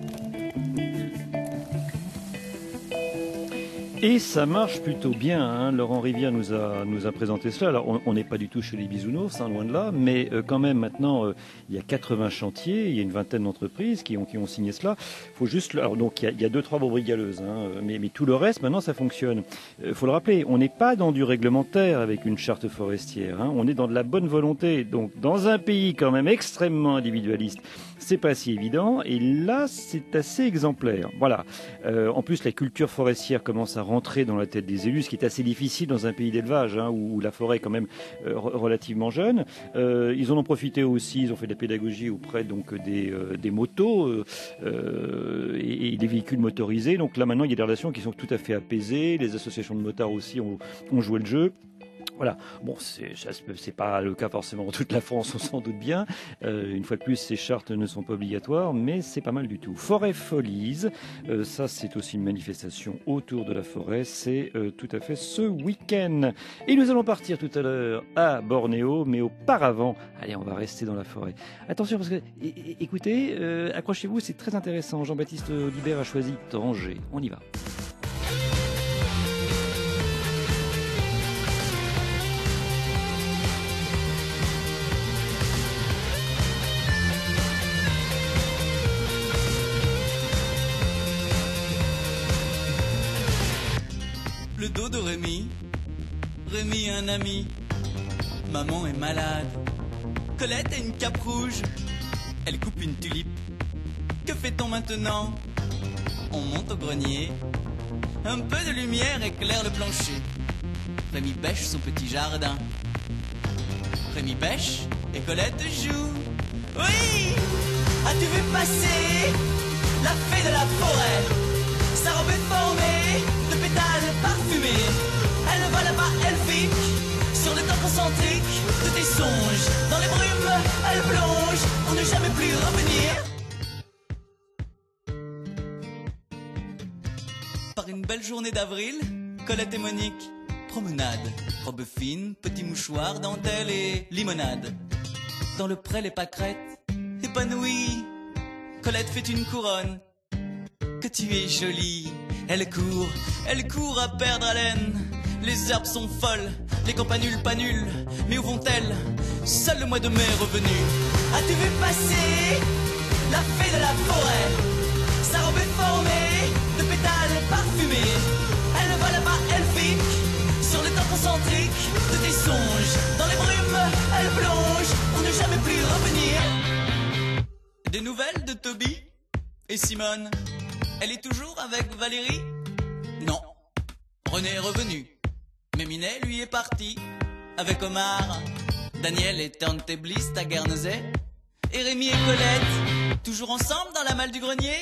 Speaker 5: Et ça marche plutôt bien, hein. Laurent Rivière nous a, nous a présenté cela. Alors on n'est pas du tout chez les bisounours, hein, loin de là, mais euh, quand même maintenant euh, il y a quatre-vingts chantiers, il y a une vingtaine d'entreprises qui ont, qui ont signé cela. Faut juste, alors, donc il y a, il y a deux, trois bourrigaleuses, hein, mais, mais tout le reste maintenant ça fonctionne. Il euh, faut le rappeler, on n'est pas dans du réglementaire avec une charte forestière, hein, on est dans de la bonne volonté. Donc dans un pays quand même extrêmement individualiste, c'est pas si évident, et là c'est assez exemplaire. Voilà. Euh, en plus la culture forestière commence à rentrer dans la tête des élus, ce qui est assez difficile dans un pays d'élevage, hein, où la forêt est quand même euh, relativement jeune. Euh, ils en ont profité aussi, ils ont fait de la pédagogie auprès donc des, euh, des motos euh, et, et des véhicules motorisés. Donc là maintenant il y a des relations qui sont tout à fait apaisées, les associations de motards aussi ont, ont joué le jeu. Voilà, bon, c'est, c'est pas le cas forcément dans toute la France, on s'en doute bien. Euh, une fois de plus, ces chartes ne sont pas obligatoires, mais c'est pas mal du tout. Forêt Folies, euh, ça c'est aussi une manifestation autour de la forêt, c'est euh, tout à fait ce week-end. Et nous allons partir tout à l'heure à Bornéo, mais auparavant, allez, on va rester dans la forêt. Attention, parce que, écoutez, euh, accrochez-vous, c'est très intéressant. Jean-Baptiste Audibert a choisi Tanger. On y va.
Speaker 13: Le dos de Rémi, Rémi un ami, maman est malade, Colette a une cape rouge, elle coupe une tulipe, que fait-on maintenant? On monte au grenier, un peu de lumière éclaire le plancher, Rémi bêche son petit jardin, Rémi bêche et Colette joue. Oui! As-tu vu passer la fée de la forêt? Sa robe est formée de pétales parfumés. Elle va là-bas, elle pique sur le temps concentrique de tes songes. Dans les brumes, elle plonge pour ne jamais plus revenir. Par une belle journée d'avril, Colette et Monique, promenade, robe fine, petit mouchoir, dentelle et limonade. Dans le pré, les pâquerettes, épanouies, Colette fait une couronne. Que tu es jolie, elle court, elle court à perdre haleine. Les herbes sont folles, les campanules pas nulles, mais où vont-elles? Seul le mois de mai est revenu. As-tu vu passer la fée de la forêt? Sa robe est formée de pétales parfumés. Elle va là-bas, elle pique sur le temps concentrique de tes songes. Dans les brumes, elle plonge pour ne jamais plus revenir. Des nouvelles de Toby et Simone? Elle est toujours avec Valérie? Non. René est revenu. Mais Minet, lui, est parti. Avec Omar, Daniel et Tante Bliss à Guernesey. Et Rémi et Colette, toujours ensemble dans la malle du grenier?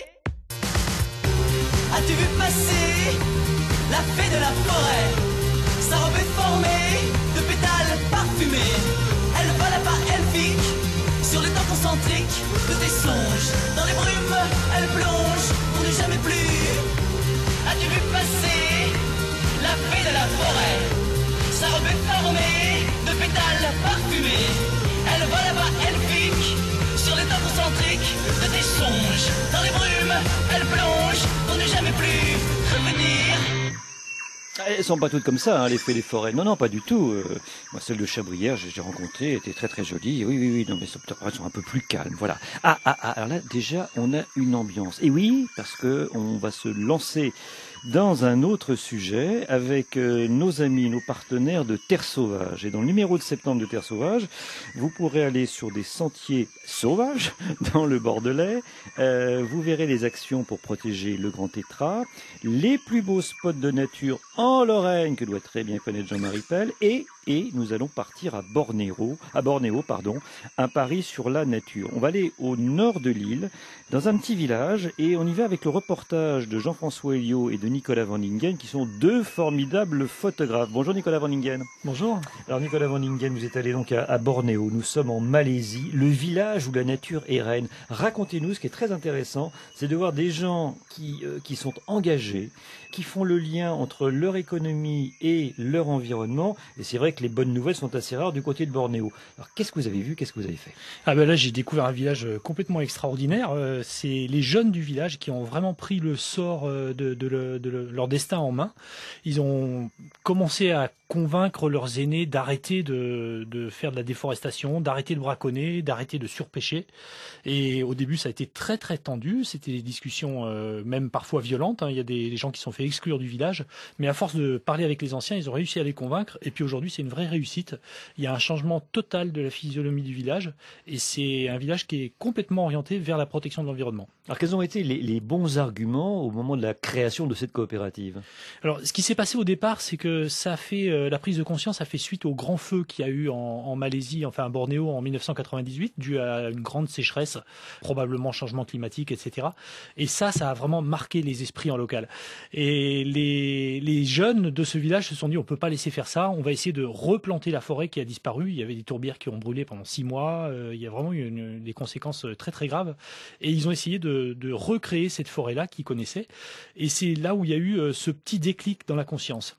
Speaker 13: As-tu vu passer la fée de la forêt? Sa robe est formée de pétales parfumés. Elle va là-bas, elle pique sur le temps concentrique de tes songes. Dans les brumes, elle plonge pour ne jamais plus. As-tu vu passer la fée de la forêt? Sa robe est formée de pétales parfumés. Elle va là-bas, elle pique sur les temps concentriques de tes songes. Dans les brumes, elle plonge pour ne jamais plus revenir.
Speaker 5: Elles sont pas toutes comme ça, hein, les fées des forêts. Non, non, pas du tout. Euh, moi, celle de Chabrière, j'ai rencontré, était très très jolie. Oui, oui, oui, non, mais elles sont un peu plus calmes, voilà. Ah, ah, ah, alors là, déjà, on a une ambiance. Et oui, parce que on va se lancer dans un autre sujet avec euh, nos amis, nos partenaires de Terre Sauvage. Et dans le numéro de septembre de Terre Sauvage, vous pourrez aller sur des sentiers sauvages dans le Bordelais. Euh, vous verrez les actions pour protéger le Grand Tétras, les plus beaux spots de nature en Lorraine que doit très bien connaître Jean-Marie Pell et Et nous allons partir à Bornéo, à Bornéo, pardon, un pari sur la nature. On va aller au nord de l'île, dans un petit village, et on y va avec le reportage de Jean-François Elliot et de Nicolas Van Ingen, qui sont deux formidables photographes. Bonjour Nicolas Van Ingen.
Speaker 14: Bonjour.
Speaker 5: Alors Nicolas Van Ingen, vous êtes allé donc à, à Bornéo. Nous sommes en Malaisie, le village où la nature est reine. Racontez-nous, ce qui est très intéressant, c'est de voir des gens qui, euh, qui sont engagés, qui font le lien entre leur économie et leur environnement. Et c'est vrai que les bonnes nouvelles sont assez rares du côté de Bornéo. Alors qu'est-ce que vous avez vu, qu'est-ce que vous avez fait?
Speaker 14: Ah ben là j'ai découvert un village complètement extraordinaire. Euh, c'est les jeunes du village qui ont vraiment pris le sort de, de, de, de leur destin en main. Ils ont commencé à convaincre leurs aînés d'arrêter de, de faire de la déforestation, d'arrêter de braconner, d'arrêter de surpêcher. Et au début ça a été très très tendu. C'était des discussions euh, même parfois violentes. Hein. Il y a des, des gens qui se sont fait exclure du village. Mais à force de parler avec les anciens, ils ont réussi à les convaincre. Et puis aujourd'hui c'est une vraie réussite. Il y a un changement total de la physionomie du village et c'est un village qui est complètement orienté vers la protection de l'environnement.
Speaker 5: Alors quels ont été les, les bons arguments au moment de la création de cette coopérative?
Speaker 14: Alors ce qui s'est passé au départ, c'est que ça a fait euh, la prise de conscience a fait suite au grand feu qu'il y a eu en, en Malaisie, enfin à Bornéo en mille neuf cent quatre-vingt-dix-huit, dû à une grande sécheresse, probablement changement climatique, et cetera. Et ça, ça a vraiment marqué les esprits en local. Et les, les jeunes de ce village se sont dit on peut pas laisser faire ça, on va essayer de replanter la forêt qui a disparu. Il y avait des tourbières qui ont brûlé pendant six mois. Euh, il y a vraiment eu une, des conséquences très très graves. Et ils ont essayé de, de recréer cette forêt-là qu'ils connaissaient. Et c'est là où il y a eu euh, ce petit déclic dans la conscience.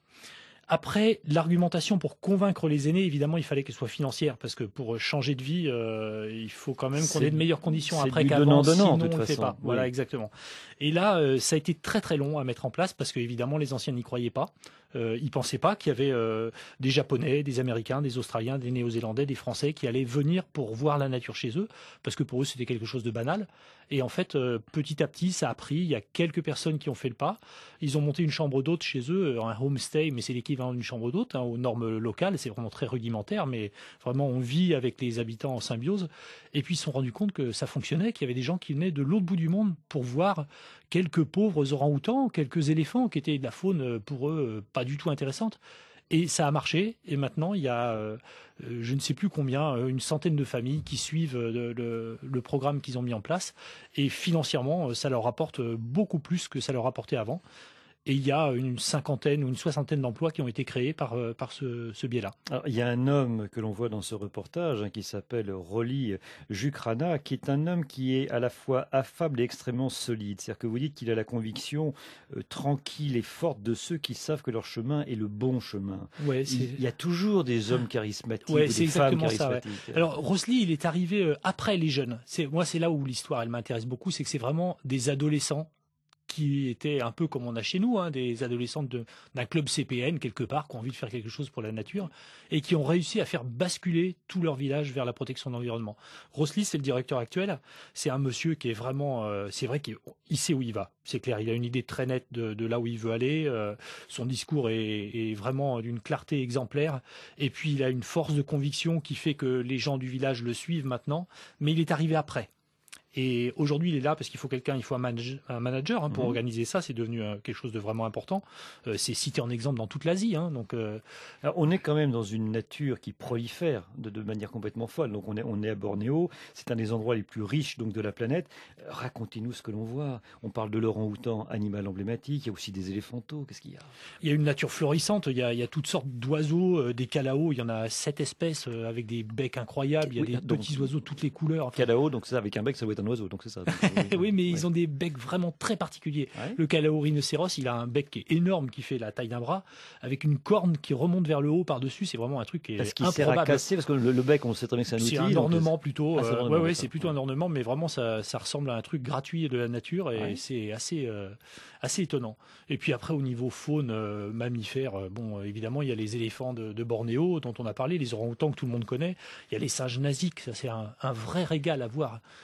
Speaker 14: Après, l'argumentation pour convaincre les aînés, évidemment, il fallait qu'elle soit financière, parce que pour changer de vie, euh, il faut quand même qu'on ait de meilleures conditions après qu'avant, sinon on ne le fait pas. Oui. Voilà, exactement. Et là, euh, ça a été très très long à mettre en place, parce que évidemment, les anciens n'y croyaient pas. Euh, ils pensaient pas qu'il y avait euh, des Japonais, des Américains, des Australiens, des Néo-Zélandais, des Français qui allaient venir pour voir la nature chez eux, parce que pour eux, c'était quelque chose de banal. Et en fait, euh, petit à petit, ça a pris. Il y a quelques personnes qui ont fait le pas. Ils ont monté une chambre d'hôte chez eux, un homestay, mais c'est l'équivalent d'une chambre d'hôte, hein, aux normes locales. C'est vraiment très rudimentaire, mais vraiment, on vit avec les habitants en symbiose. Et puis, ils se sont rendus compte que ça fonctionnait, qu'il y avait des gens qui venaient de l'autre bout du monde pour voir quelques pauvres orang-outans, quelques éléphants qui étaient de la faune, pour eux, pas du tout intéressante. Et ça a marché, et maintenant il y a, euh, je ne sais plus combien, une centaine de familles qui suivent le, le, le programme qu'ils ont mis en place, et financièrement ça leur rapporte beaucoup plus que ça leur rapportait avant. Et il y a une cinquantaine ou une soixantaine d'emplois qui ont été créés par, par ce, ce biais-là.
Speaker 5: Alors, il y a un homme que l'on voit dans ce reportage hein, qui s'appelle Rolly Jukrana, qui est un homme qui est à la fois affable et extrêmement solide. C'est-à-dire que vous dites qu'il a la conviction euh, tranquille et forte de ceux qui savent que leur chemin est le bon chemin.
Speaker 14: Ouais,
Speaker 5: il, il y a toujours des hommes charismatiques
Speaker 14: ouais,
Speaker 5: ou des femmes charismatiques.
Speaker 14: Ça, ouais. Alors Rosely, il est arrivé euh, après les jeunes. C'est, moi, c'est là où l'histoire, elle m'intéresse beaucoup, c'est que c'est vraiment des adolescents qui étaient un peu comme on a chez nous, hein, des adolescentes de, d'un club C P N quelque part, qui ont envie de faire quelque chose pour la nature, et qui ont réussi à faire basculer tout leur village vers la protection de l'environnement. Rosely, c'est le directeur actuel, c'est un monsieur qui est vraiment, euh, c'est vrai qu'il sait où il va, c'est clair, il a une idée très nette de, de là où il veut aller, euh, son discours est, est vraiment d'une clarté exemplaire, et puis il a une force de conviction qui fait que les gens du village le suivent maintenant, mais il est arrivé après. Et aujourd'hui, il est là parce qu'il faut quelqu'un, il faut un manager, un manager hein, pour mmh. organiser ça. C'est devenu euh, quelque chose de vraiment important. Euh, c'est cité en exemple dans toute l'Asie. Hein, donc, euh...
Speaker 5: Alors, on est quand même dans une nature qui prolifère de, de manière complètement folle. Donc, on est, on est à Bornéo. C'est un des endroits les plus riches donc de la planète. Euh, racontez-nous ce que l'on voit. On parle de l'orang-outan, animal emblématique. Il y a aussi des éléphantaux. Qu'est-ce qu'il y a?
Speaker 14: Il y a une nature florissante. Il y a, il y a toutes sortes d'oiseaux, euh, des calaos. Il y en a sept espèces euh, avec des becs incroyables. Il y a oui, des donc, petits oiseaux de toutes les couleurs. Enfin,
Speaker 5: calao, donc ça avec un bec, ça doit être un oiseau. Donc c'est ça.
Speaker 14: Oui, mais ils ont des becs vraiment très particuliers. Ouais. Le calao rhinocéros, il a un bec qui est énorme, qui fait la taille d'un bras, avec une corne qui remonte vers le haut par-dessus. C'est vraiment un truc qui est
Speaker 5: parce qu'il
Speaker 14: improbable.
Speaker 5: Sert à casser, parce que le, le bec, on sait très bien que c'est un outil.
Speaker 14: C'est un ornement plutôt.
Speaker 5: Ah, c'est,
Speaker 14: euh, ouais, ouais, c'est plutôt un ornement, mais vraiment, ça, ça ressemble à un truc gratuit de la nature et ouais. c'est assez, euh, assez étonnant. Et puis après, au niveau faune, euh, mammifère, euh, bon, évidemment, il y a les éléphants de, de Bornéo dont on a parlé, les orang-outans que tout le monde connaît. Il y a les singes nasiques, ça c'est un, un vrai régal à voir. Ils ont leur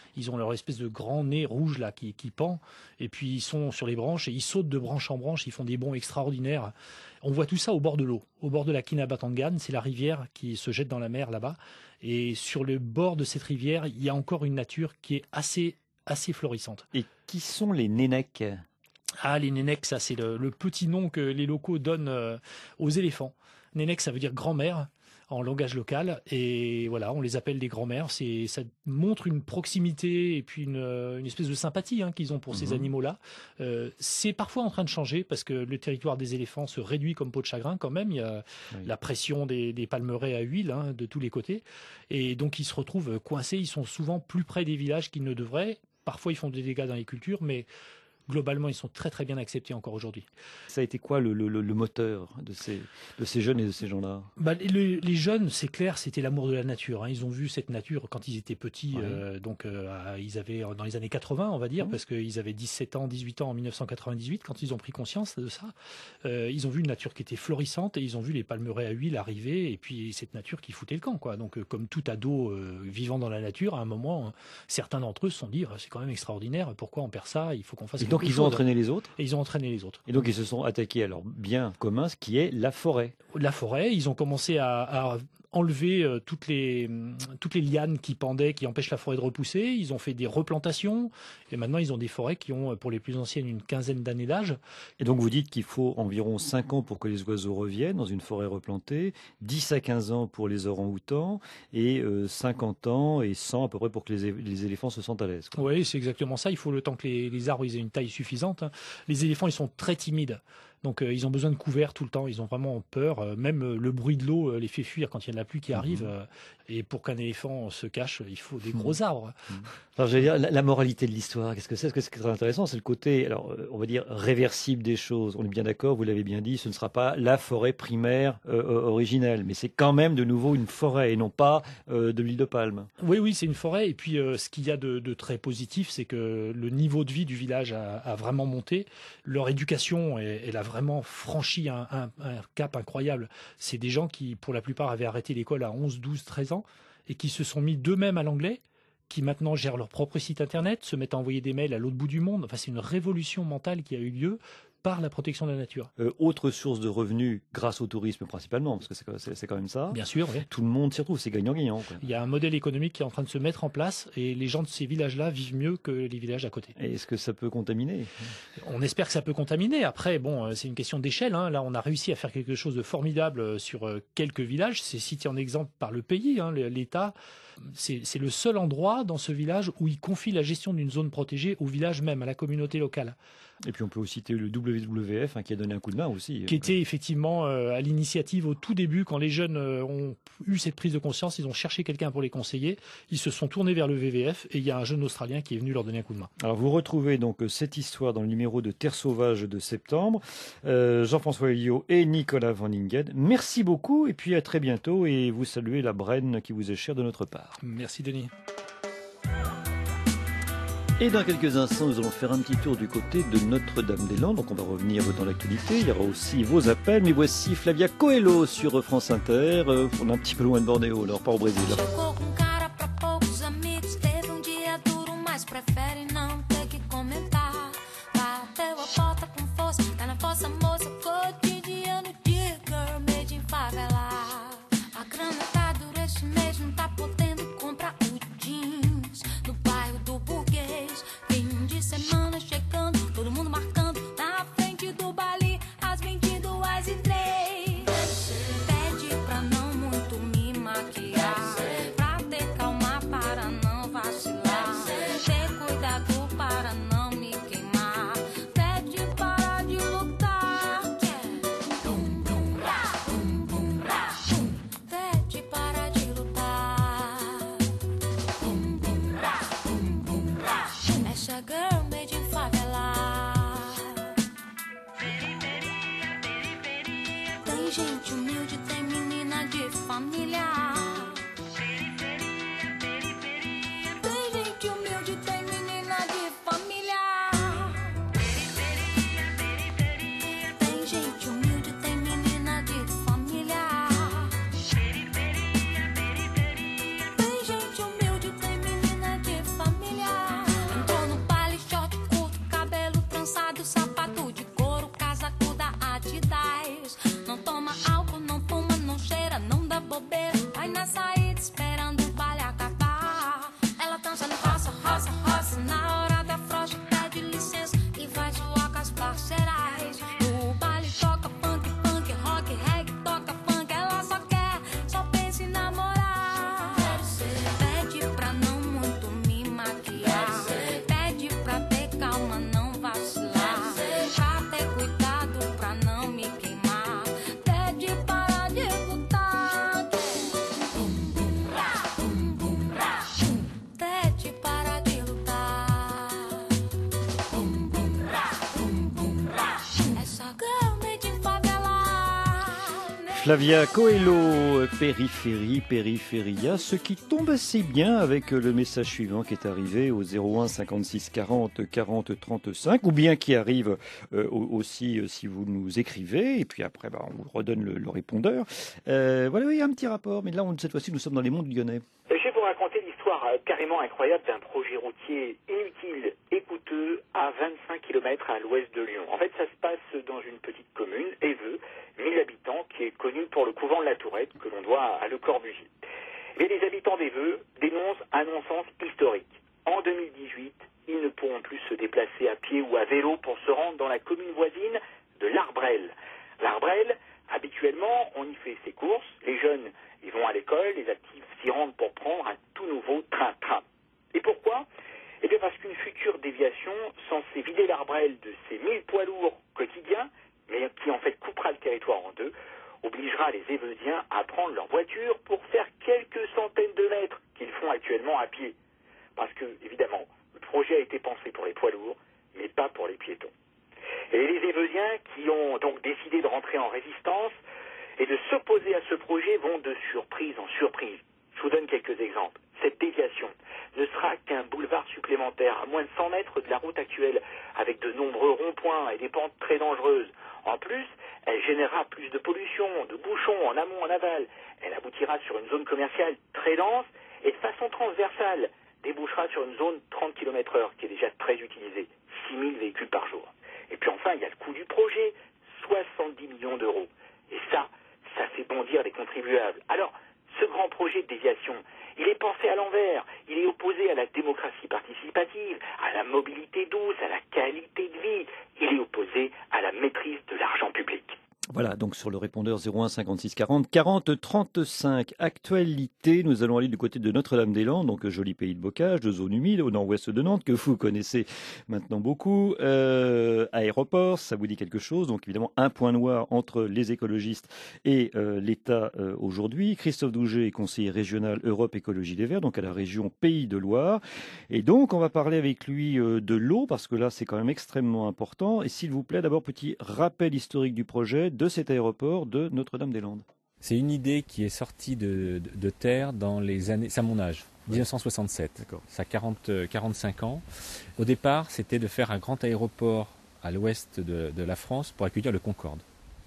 Speaker 14: leur espèce de grand nez rouge là qui, qui pend, et puis ils sont sur les branches et ils sautent de branche en branche, ils font des bonds extraordinaires. On voit tout ça au bord de l'eau, au bord de la Kinabatangan, c'est la rivière qui se jette dans la mer là-bas, et sur le bord de cette rivière, il y a encore une nature qui est assez, assez florissante.
Speaker 5: Et qui sont les nénèques ?
Speaker 14: Ah, les nénèques, ça c'est le, le petit nom que les locaux donnent euh, aux éléphants. Nénèques, ça veut dire grand-mère en langage local, et voilà, on les appelle des grands-mères. C'est, ça montre une proximité et puis une, une espèce de sympathie hein, qu'ils ont pour mmh. ces animaux-là. Euh, c'est parfois en train de changer parce que le territoire des éléphants se réduit comme peau de chagrin quand même. Il y a oui. la pression des, des palmeraies à huile hein, de tous les côtés, et donc ils se retrouvent coincés. Ils sont souvent plus près des villages qu'ils ne devraient. Parfois, ils font des dégâts dans les cultures, mais globalement, ils sont très très bien acceptés encore aujourd'hui.
Speaker 5: Ça a été quoi le, le, le moteur de ces, de ces jeunes et de ces gens-là ?
Speaker 14: bah, le, Les jeunes, c'est clair, c'était l'amour de la nature. Hein. Ils ont vu cette nature quand ils étaient petits. Ouais. Euh, donc, euh, ils avaient dans les années quatre-vingts, on va dire, mmh. parce qu'ils avaient dix-sept ans, dix-huit ans en mille neuf cent quatre-vingt-dix-huit, quand ils ont pris conscience de ça. Euh, ils ont vu une nature qui était florissante et ils ont vu les palmeraies à huile arriver et puis cette nature qui foutait le camp, quoi. Donc, euh, comme tout ado euh, vivant dans la nature, à un moment, euh, certains d'entre eux se sont dit c'est quand même extraordinaire, pourquoi on perd ça ? Il faut qu'on fasse quelque chose.
Speaker 5: Donc, ils ont entraîné les autres ?
Speaker 14: Et ils ont entraîné les autres.
Speaker 5: Et donc, ils se sont attaqués à leur bien commun, ce qui est la forêt.
Speaker 14: La forêt, ils ont commencé à, à enlever euh, toutes les, toutes les lianes qui pendaient, qui empêchent la forêt de repousser. Ils ont fait des replantations. Et maintenant, ils ont des forêts qui ont, pour les plus anciennes, une quinzaine d'années d'âge.
Speaker 5: Et donc, vous dites qu'il faut environ cinq ans pour que les oiseaux reviennent dans une forêt replantée, dix à quinze ans pour les orang-outans, et euh, cinquante ans et cent à peu près pour que les, les éléphants se sentent à l'aise. Quoi.
Speaker 14: Oui, c'est exactement ça. Il faut le temps que les, les arbres ils aient une taille suffisante. Les éléphants, ils sont très timides. Donc euh, ils ont besoin de couverts tout le temps, ils ont vraiment peur. Euh, même euh, le bruit de l'eau euh, les fait fuir quand il y a de la pluie qui arrive. Euh, et pour qu'un éléphant se cache, il faut des gros arbres.
Speaker 5: Alors, j'allais dire, la, la moralité de l'histoire, qu'est-ce que c'est ? Ce que c'est très intéressant, c'est le côté, alors, euh, on va dire, réversible des choses. On est bien d'accord, vous l'avez bien dit, ce ne sera pas la forêt primaire euh, originelle, mais c'est quand même de nouveau une forêt et non pas euh, de l'huile de palme.
Speaker 14: Oui, oui, c'est une forêt. Et puis, euh, ce qu'il y a de, de très positif, c'est que le niveau de vie du village a, a vraiment monté. Leur éducation, elle, elle a vraiment franchi un, un, un cap incroyable. C'est des gens qui, pour la plupart, avaient arrêté l'école à onze, douze, treize ans et qui se sont mis d'eux-mêmes à l'anglais, qui maintenant gèrent leur propre site internet, se mettent à envoyer des mails à l'autre bout du monde. Enfin, c'est une révolution mentale qui a eu lieu par la protection de la nature.
Speaker 5: Euh, autre source de revenus grâce au tourisme principalement, parce que c'est, c'est, c'est quand même ça.
Speaker 14: Bien sûr, oui.
Speaker 5: Tout le monde s'y retrouve, c'est gagnant-gagnant. Quoi.
Speaker 14: Il y a un modèle économique qui est en train de se mettre en place et les gens de ces villages-là vivent mieux que les villages à côté.
Speaker 5: Et est-ce que ça peut contaminer ?
Speaker 14: On espère que ça peut contaminer. Après, bon, c'est une question d'échelle. Hein. Là, on a réussi à faire quelque chose de formidable sur quelques villages. C'est cité en exemple par le pays, hein, l'État. C'est, c'est le seul endroit dans ce village où il confie la gestion d'une zone protégée au village même, à la communauté locale.
Speaker 5: Et puis on peut aussi citer le W W F hein, qui a donné un coup de main aussi.
Speaker 14: Qui était effectivement euh, à l'initiative au tout début, quand les jeunes euh, ont eu cette prise de conscience, ils ont cherché quelqu'un pour les conseiller, ils se sont tournés vers le W W F et il y a un jeune Australien qui est venu leur donner un coup de main.
Speaker 5: Alors vous retrouvez donc cette histoire dans le numéro de Terre Sauvage de septembre. Euh, Jean-François Elliot et Nicolas Van Ingen. Merci beaucoup et puis à très bientôt et vous saluez la Brenne qui vous est chère de notre part.
Speaker 14: Merci Denis.
Speaker 5: Et dans quelques instants, nous allons faire un petit tour du côté de Notre-Dame-des-Landes. Donc on va revenir dans l'actualité. Il y aura aussi vos appels. Mais voici Flavia Coelho sur France Inter. On est un petit peu loin de Bornéo, alors pas au Brésil.
Speaker 15: gente humilde, tem menina de família. Tem gente humilde, tem menina de família. Tem gente humilde, tem menina de família. Tem gente humilde, tem menina de família.
Speaker 5: Flavia Coelho, périphérie, périphéria, ce qui tombe assez bien avec le message suivant qui est arrivé au zéro un cinquante-six quarante quarante trente-cinq, ou bien qui arrive euh, aussi euh, si vous nous écrivez, et puis après bah, on vous redonne le, le répondeur. Euh, voilà, oui, il y a un petit rapport, mais là on, cette fois-ci nous sommes dans les monts lyonnais.
Speaker 16: Je vais vous raconter l'histoire euh, carrément incroyable d'un projet routier inutile et coûteux à vingt-cinq kilomètres à l'ouest de Lyon. En fait, ça se passe dans une petite commune, Éveux, mille habitants, qui est connue pour le couvent de la Tourette, que l'on doit à Le Corbusier. Mais les habitants d'Éveux dénoncent un non-sens historique. En deux mille dix-huit, ils ne pourront plus se déplacer à pied ou à vélo pour se rendre dans la commune voisine de l'Arbrel. L'Arbrel, habituellement, on y fait ses courses, les jeunes ils vont à l'école, les actifs s'y rendent pour prendre un tout nouveau train-train. Et pourquoi ? Eh bien parce qu'une future déviation censée vider l'Arbrel de ses mille poids lourds quotidiens, mais qui en fait coupera le territoire en deux, obligera les Éveudiens à prendre leur voiture pour faire quelques centaines de mètres qu'ils font actuellement à pied. Parce que, évidemment, le projet a été pensé pour les poids lourds, mais pas pour les piétons. Et les Éveudiens, qui ont donc décidé de rentrer en résistance et de s'opposer à ce projet, vont de surprise en surprise. Je vous donne quelques exemples. Cette déviation ne sera qu'un boulevard supplémentaire à moins de cent mètres de la route actuelle, avec de nombreux ronds-points et des pentes très dangereuses. En plus, elle générera plus de pollution, de bouchons en amont, en aval. Elle aboutira sur une zone commerciale très dense et de façon transversale débouchera sur une zone trente kilomètres heure qui est déjà très utilisée, six mille véhicules par jour. Et puis enfin, il y a le coût du projet, soixante-dix millions d'euros. Et ça, ça fait bondir les contribuables. Alors, ce grand projet de déviation, il est pensé à l'envers. Il est opposé à la démocratie participative, à la mobilité douce, à la qualité de vie. Il est opposé à la maîtrise de l'argent public.
Speaker 5: Voilà, donc sur le répondeur zéro un cinquante-six quarante quarante trente-cinq. Actualité, nous allons aller du côté de Notre-Dame-des-Landes, donc joli pays de bocage, de zone humide au nord-ouest de Nantes, que vous connaissez maintenant beaucoup. Euh, aéroport, ça vous dit quelque chose, donc évidemment un point noir entre les écologistes et euh, l'État euh, aujourd'hui. Christophe Douget est conseiller régional Europe Écologie des Verts, donc à la région Pays de Loire. Et donc on va parler avec lui euh, de l'eau, parce que là c'est quand même extrêmement important. Et s'il vous plaît, d'abord petit rappel historique du projet de cet aéroport de Notre-Dame-des-Landes.
Speaker 17: C'est une idée qui est sortie de, de, de terre dans les années, c'est à mon âge, dix-neuf cent soixante-sept. D'accord. Ça a quarante, quarante-cinq ans. Au départ, c'était de faire un grand aéroport à l'ouest de, de la France pour accueillir le Concorde.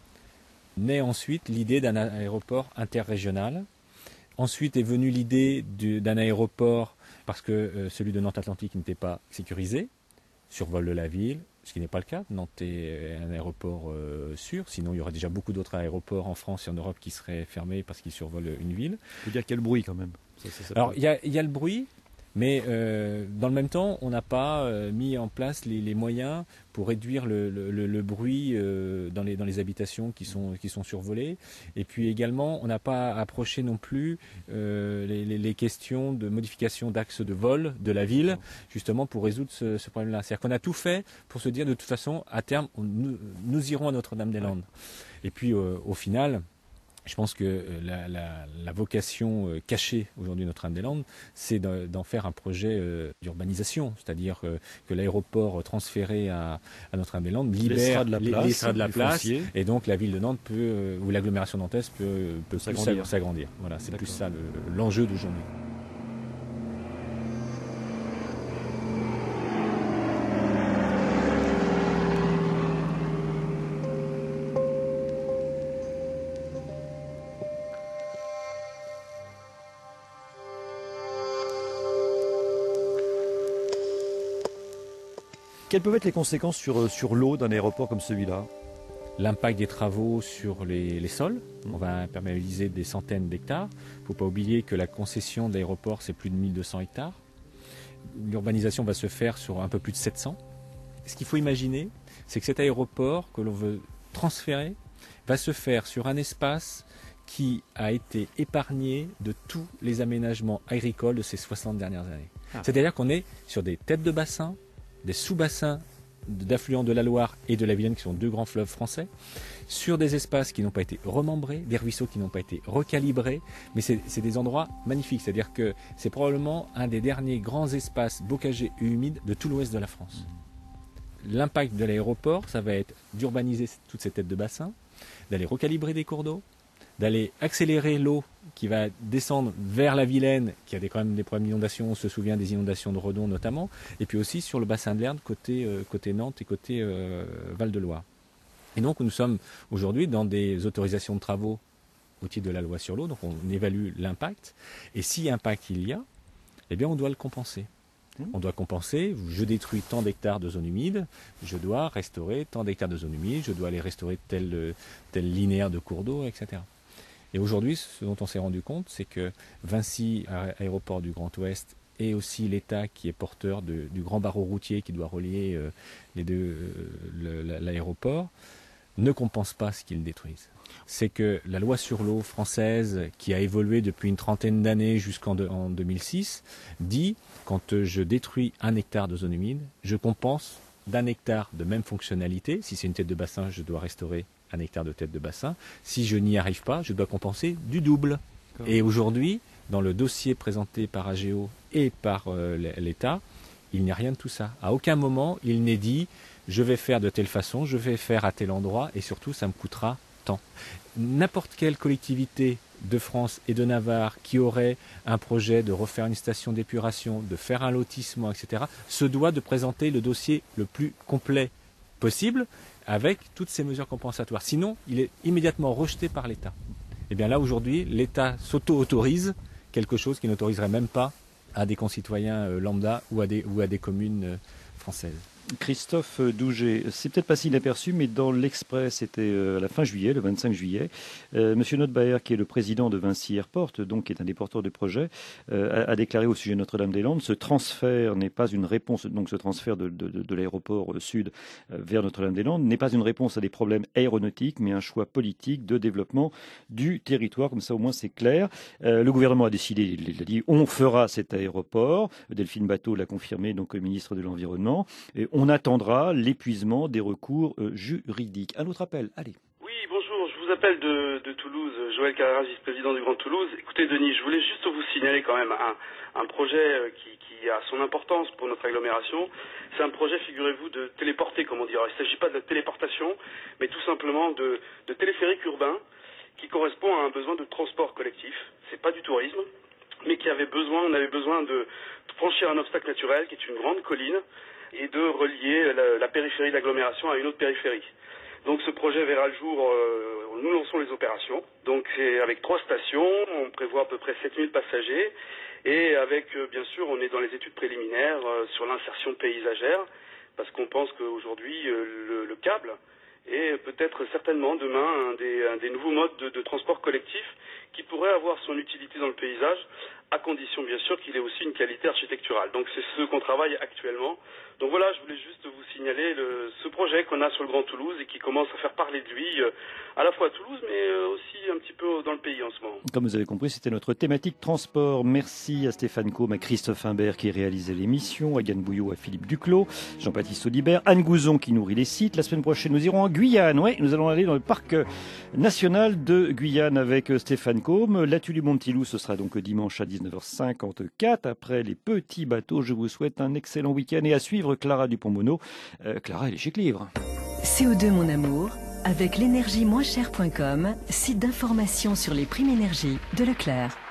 Speaker 17: Naît ensuite l'idée d'un aéroport interrégional. Ensuite est venue l'idée du, d'un aéroport parce que euh, celui de Nantes-Atlantique n'était pas sécurisé, survol de la ville, ce qui n'est pas le cas. Nantes est un aéroport euh, sûr, sinon il y aurait déjà beaucoup d'autres aéroports en France et en Europe qui seraient fermés parce qu'ils survolent une ville.
Speaker 5: Il faut dire qu'il y a le bruit quand même. Ça, ça, ça
Speaker 17: Alors il y a, il y a le bruit, mais euh, dans le même temps, on n'a pas euh, mis en place les, les moyens pour réduire le, le, le, le bruit euh, dans, les, dans les habitations qui sont, qui sont survolées. Et puis également, on n'a pas approché non plus euh, les, les, les questions de modification d'axes de vol de la ville, justement pour résoudre ce, ce problème-là. C'est-à-dire qu'on a tout fait pour se dire de toute façon, à terme, on, nous, nous irons à Notre-Dame-des-Landes. Ouais. Et puis euh, au final, je pense que la, la, la vocation euh, cachée aujourd'hui de Notre-Dame-des-Landes, c'est de, d'en faire un projet euh, d'urbanisation, c'est-à-dire euh, que l'aéroport transféré à, à Notre-Dame-des-Landes libère
Speaker 5: de la place,
Speaker 17: laissera de la place
Speaker 5: fonciers.
Speaker 17: Et donc la ville de Nantes peut, euh, ou l'agglomération nantaise peut, peut s'agrandir. s'agrandir. Voilà, c'est D'accord. plus ça le, l'enjeu d'aujourd'hui.
Speaker 5: Quelles peuvent être les conséquences sur, sur l'eau d'un aéroport comme celui-là ?
Speaker 17: L'impact des travaux sur les, les sols. On va imperméabiliser des centaines d'hectares. Il ne faut pas oublier que la concession de l'aéroport, c'est plus de mille deux cents hectares. L'urbanisation va se faire sur un peu plus de sept cents. Ce qu'il faut imaginer, c'est que cet aéroport que l'on veut transférer va se faire sur un espace qui a été épargné de tous les aménagements agricoles de ces soixante dernières années. Ah. C'est-à-dire qu'on est sur des têtes de bassin, des sous-bassins d'affluents de la Loire et de la Vilaine, qui sont deux grands fleuves français, sur des espaces qui n'ont pas été remembrés, des ruisseaux qui n'ont pas été recalibrés, mais c'est, c'est des endroits magnifiques. C'est-à-dire que c'est probablement un des derniers grands espaces bocagés et humides de tout l'ouest de la France. L'impact de l'aéroport, ça va être d'urbaniser toutes ces têtes de bassin, d'aller recalibrer des cours d'eau, d'aller accélérer l'eau qui va descendre vers la Vilaine, qui a des, quand même des problèmes d'inondation, on se souvient des inondations de Redon notamment, et puis aussi sur le bassin de l'Erne côté, euh, côté Nantes et côté euh, Val-de-Loire. Et donc nous sommes aujourd'hui dans des autorisations de travaux au titre de la loi sur l'eau, donc on évalue l'impact, et si impact il y a, eh bien on doit le compenser. On doit compenser, je détruis tant d'hectares de zones humides, je dois restaurer tant d'hectares de zones humides, je dois aller restaurer tel, tel linéaire de cours d'eau, et cetera. Et aujourd'hui, ce dont on s'est rendu compte, c'est que Vinci, aéroport du Grand Ouest, et aussi l'État qui est porteur de, du grand barreau routier qui doit relier euh, les deux, euh, l'aéroport, ne compense pas ce qu'ils détruisent. C'est que la loi sur l'eau française, qui a évolué depuis une trentaine d'années jusqu'en de, en deux mille six, dit quand je détruis un hectare de zone humide, je compense d'un hectare de même fonctionnalité. Si c'est une tête de bassin, je dois restaurer un hectare de tête de bassin. Si je n'y arrive pas, je dois compenser du double. Et aujourd'hui, dans le dossier présenté par A G O et par euh, l'État, il n'y a rien de tout ça. À aucun moment, il n'est dit je vais faire de telle façon, je vais faire à tel endroit, et surtout, ça me coûtera tant. N'importe quelle collectivité de France et de Navarre qui aurait un projet de refaire une station d'épuration, de faire un lotissement, et cetera, se doit de présenter le dossier le plus complet possible avec toutes ces mesures compensatoires. Sinon, il est immédiatement rejeté par l'État. Et bien là, aujourd'hui, l'État s'auto-autorise quelque chose qui n'autoriserait même pas à des concitoyens lambda ou à des, ou à des communes françaises.
Speaker 5: Christophe Douget, c'est peut-être pas si inaperçu, mais dans l'Express, c'était à la fin juillet, le vingt-cinq juillet, euh, Monsieur Notbaer, qui est le président de Vinci Airport, donc qui est un des porteurs du projet, euh, a, a déclaré au sujet de Notre-Dame-des-Landes, ce transfert n'est pas une réponse, donc ce transfert de, de, de l'aéroport sud vers Notre-Dame-des-Landes n'est pas une réponse à des problèmes aéronautiques, mais un choix politique de développement du territoire. Comme ça, au moins, c'est clair. Euh, le gouvernement a décidé, il a dit, on fera cet aéroport. Delphine Batho l'a confirmé, donc ministre de l'Environnement. Et on attendra l'épuisement des recours euh, juridiques. Un autre appel, allez.
Speaker 18: Oui, bonjour, je vous appelle de, de Toulouse, Joël Carrera, vice-président du Grand Toulouse. Écoutez Denis, je voulais juste vous signaler quand même un, un projet qui, qui a son importance pour notre agglomération. C'est un projet, figurez-vous, de téléporter, comme on dirait. Il ne s'agit pas de la téléportation, mais tout simplement de, de téléphérique urbain qui correspond à un besoin de transport collectif. C'est pas du tourisme, mais qui avait besoin, on avait besoin de franchir un obstacle naturel qui est une grande colline et de relier la, la périphérie de l'agglomération à une autre périphérie. Donc ce projet verra le jour, euh, nous lançons les opérations. Donc c'est avec trois stations, on prévoit à peu près sept mille passagers. Et avec, euh, bien sûr, on est dans les études préliminaires euh, sur l'insertion paysagère, parce qu'on pense qu'aujourd'hui, euh, le, le câble est peut-être certainement demain un des, un des nouveaux modes de, de transport collectif qui pourrait avoir son utilité dans le paysage, à condition bien sûr qu'il ait aussi une qualité architecturale. Donc c'est ce qu'on travaille actuellement. Donc voilà, je voulais juste vous signaler le, ce projet qu'on a sur le Grand Toulouse et qui commence à faire parler de lui, euh, à la fois à Toulouse, mais euh, aussi un petit peu dans le pays en ce moment.
Speaker 5: Comme vous avez compris, c'était notre thématique transport. Merci à Stéphane Combe, à Christophe Imbert qui réalisait l'émission, à Yann Bouillot, à Philippe Duclos, Jean-Baptiste Audibert, Anne Gouzon qui nourrit les sites. La semaine prochaine, nous irons en Guyane. Ouais, nous allons aller dans le parc national de Guyane avec Stéphane Combe. La Tulipe Montilou, ce sera donc dimanche à dix-neuf heures cinquante-quatre. Après les petits bateaux, je vous souhaite un excellent week-end et à suivre Clara Dupont-Mono. Euh, Clara, elle est chez Clivre.
Speaker 2: C O deux, mon amour, avec l'énergie moins chère point com, site d'information sur les primes énergie de Leclerc.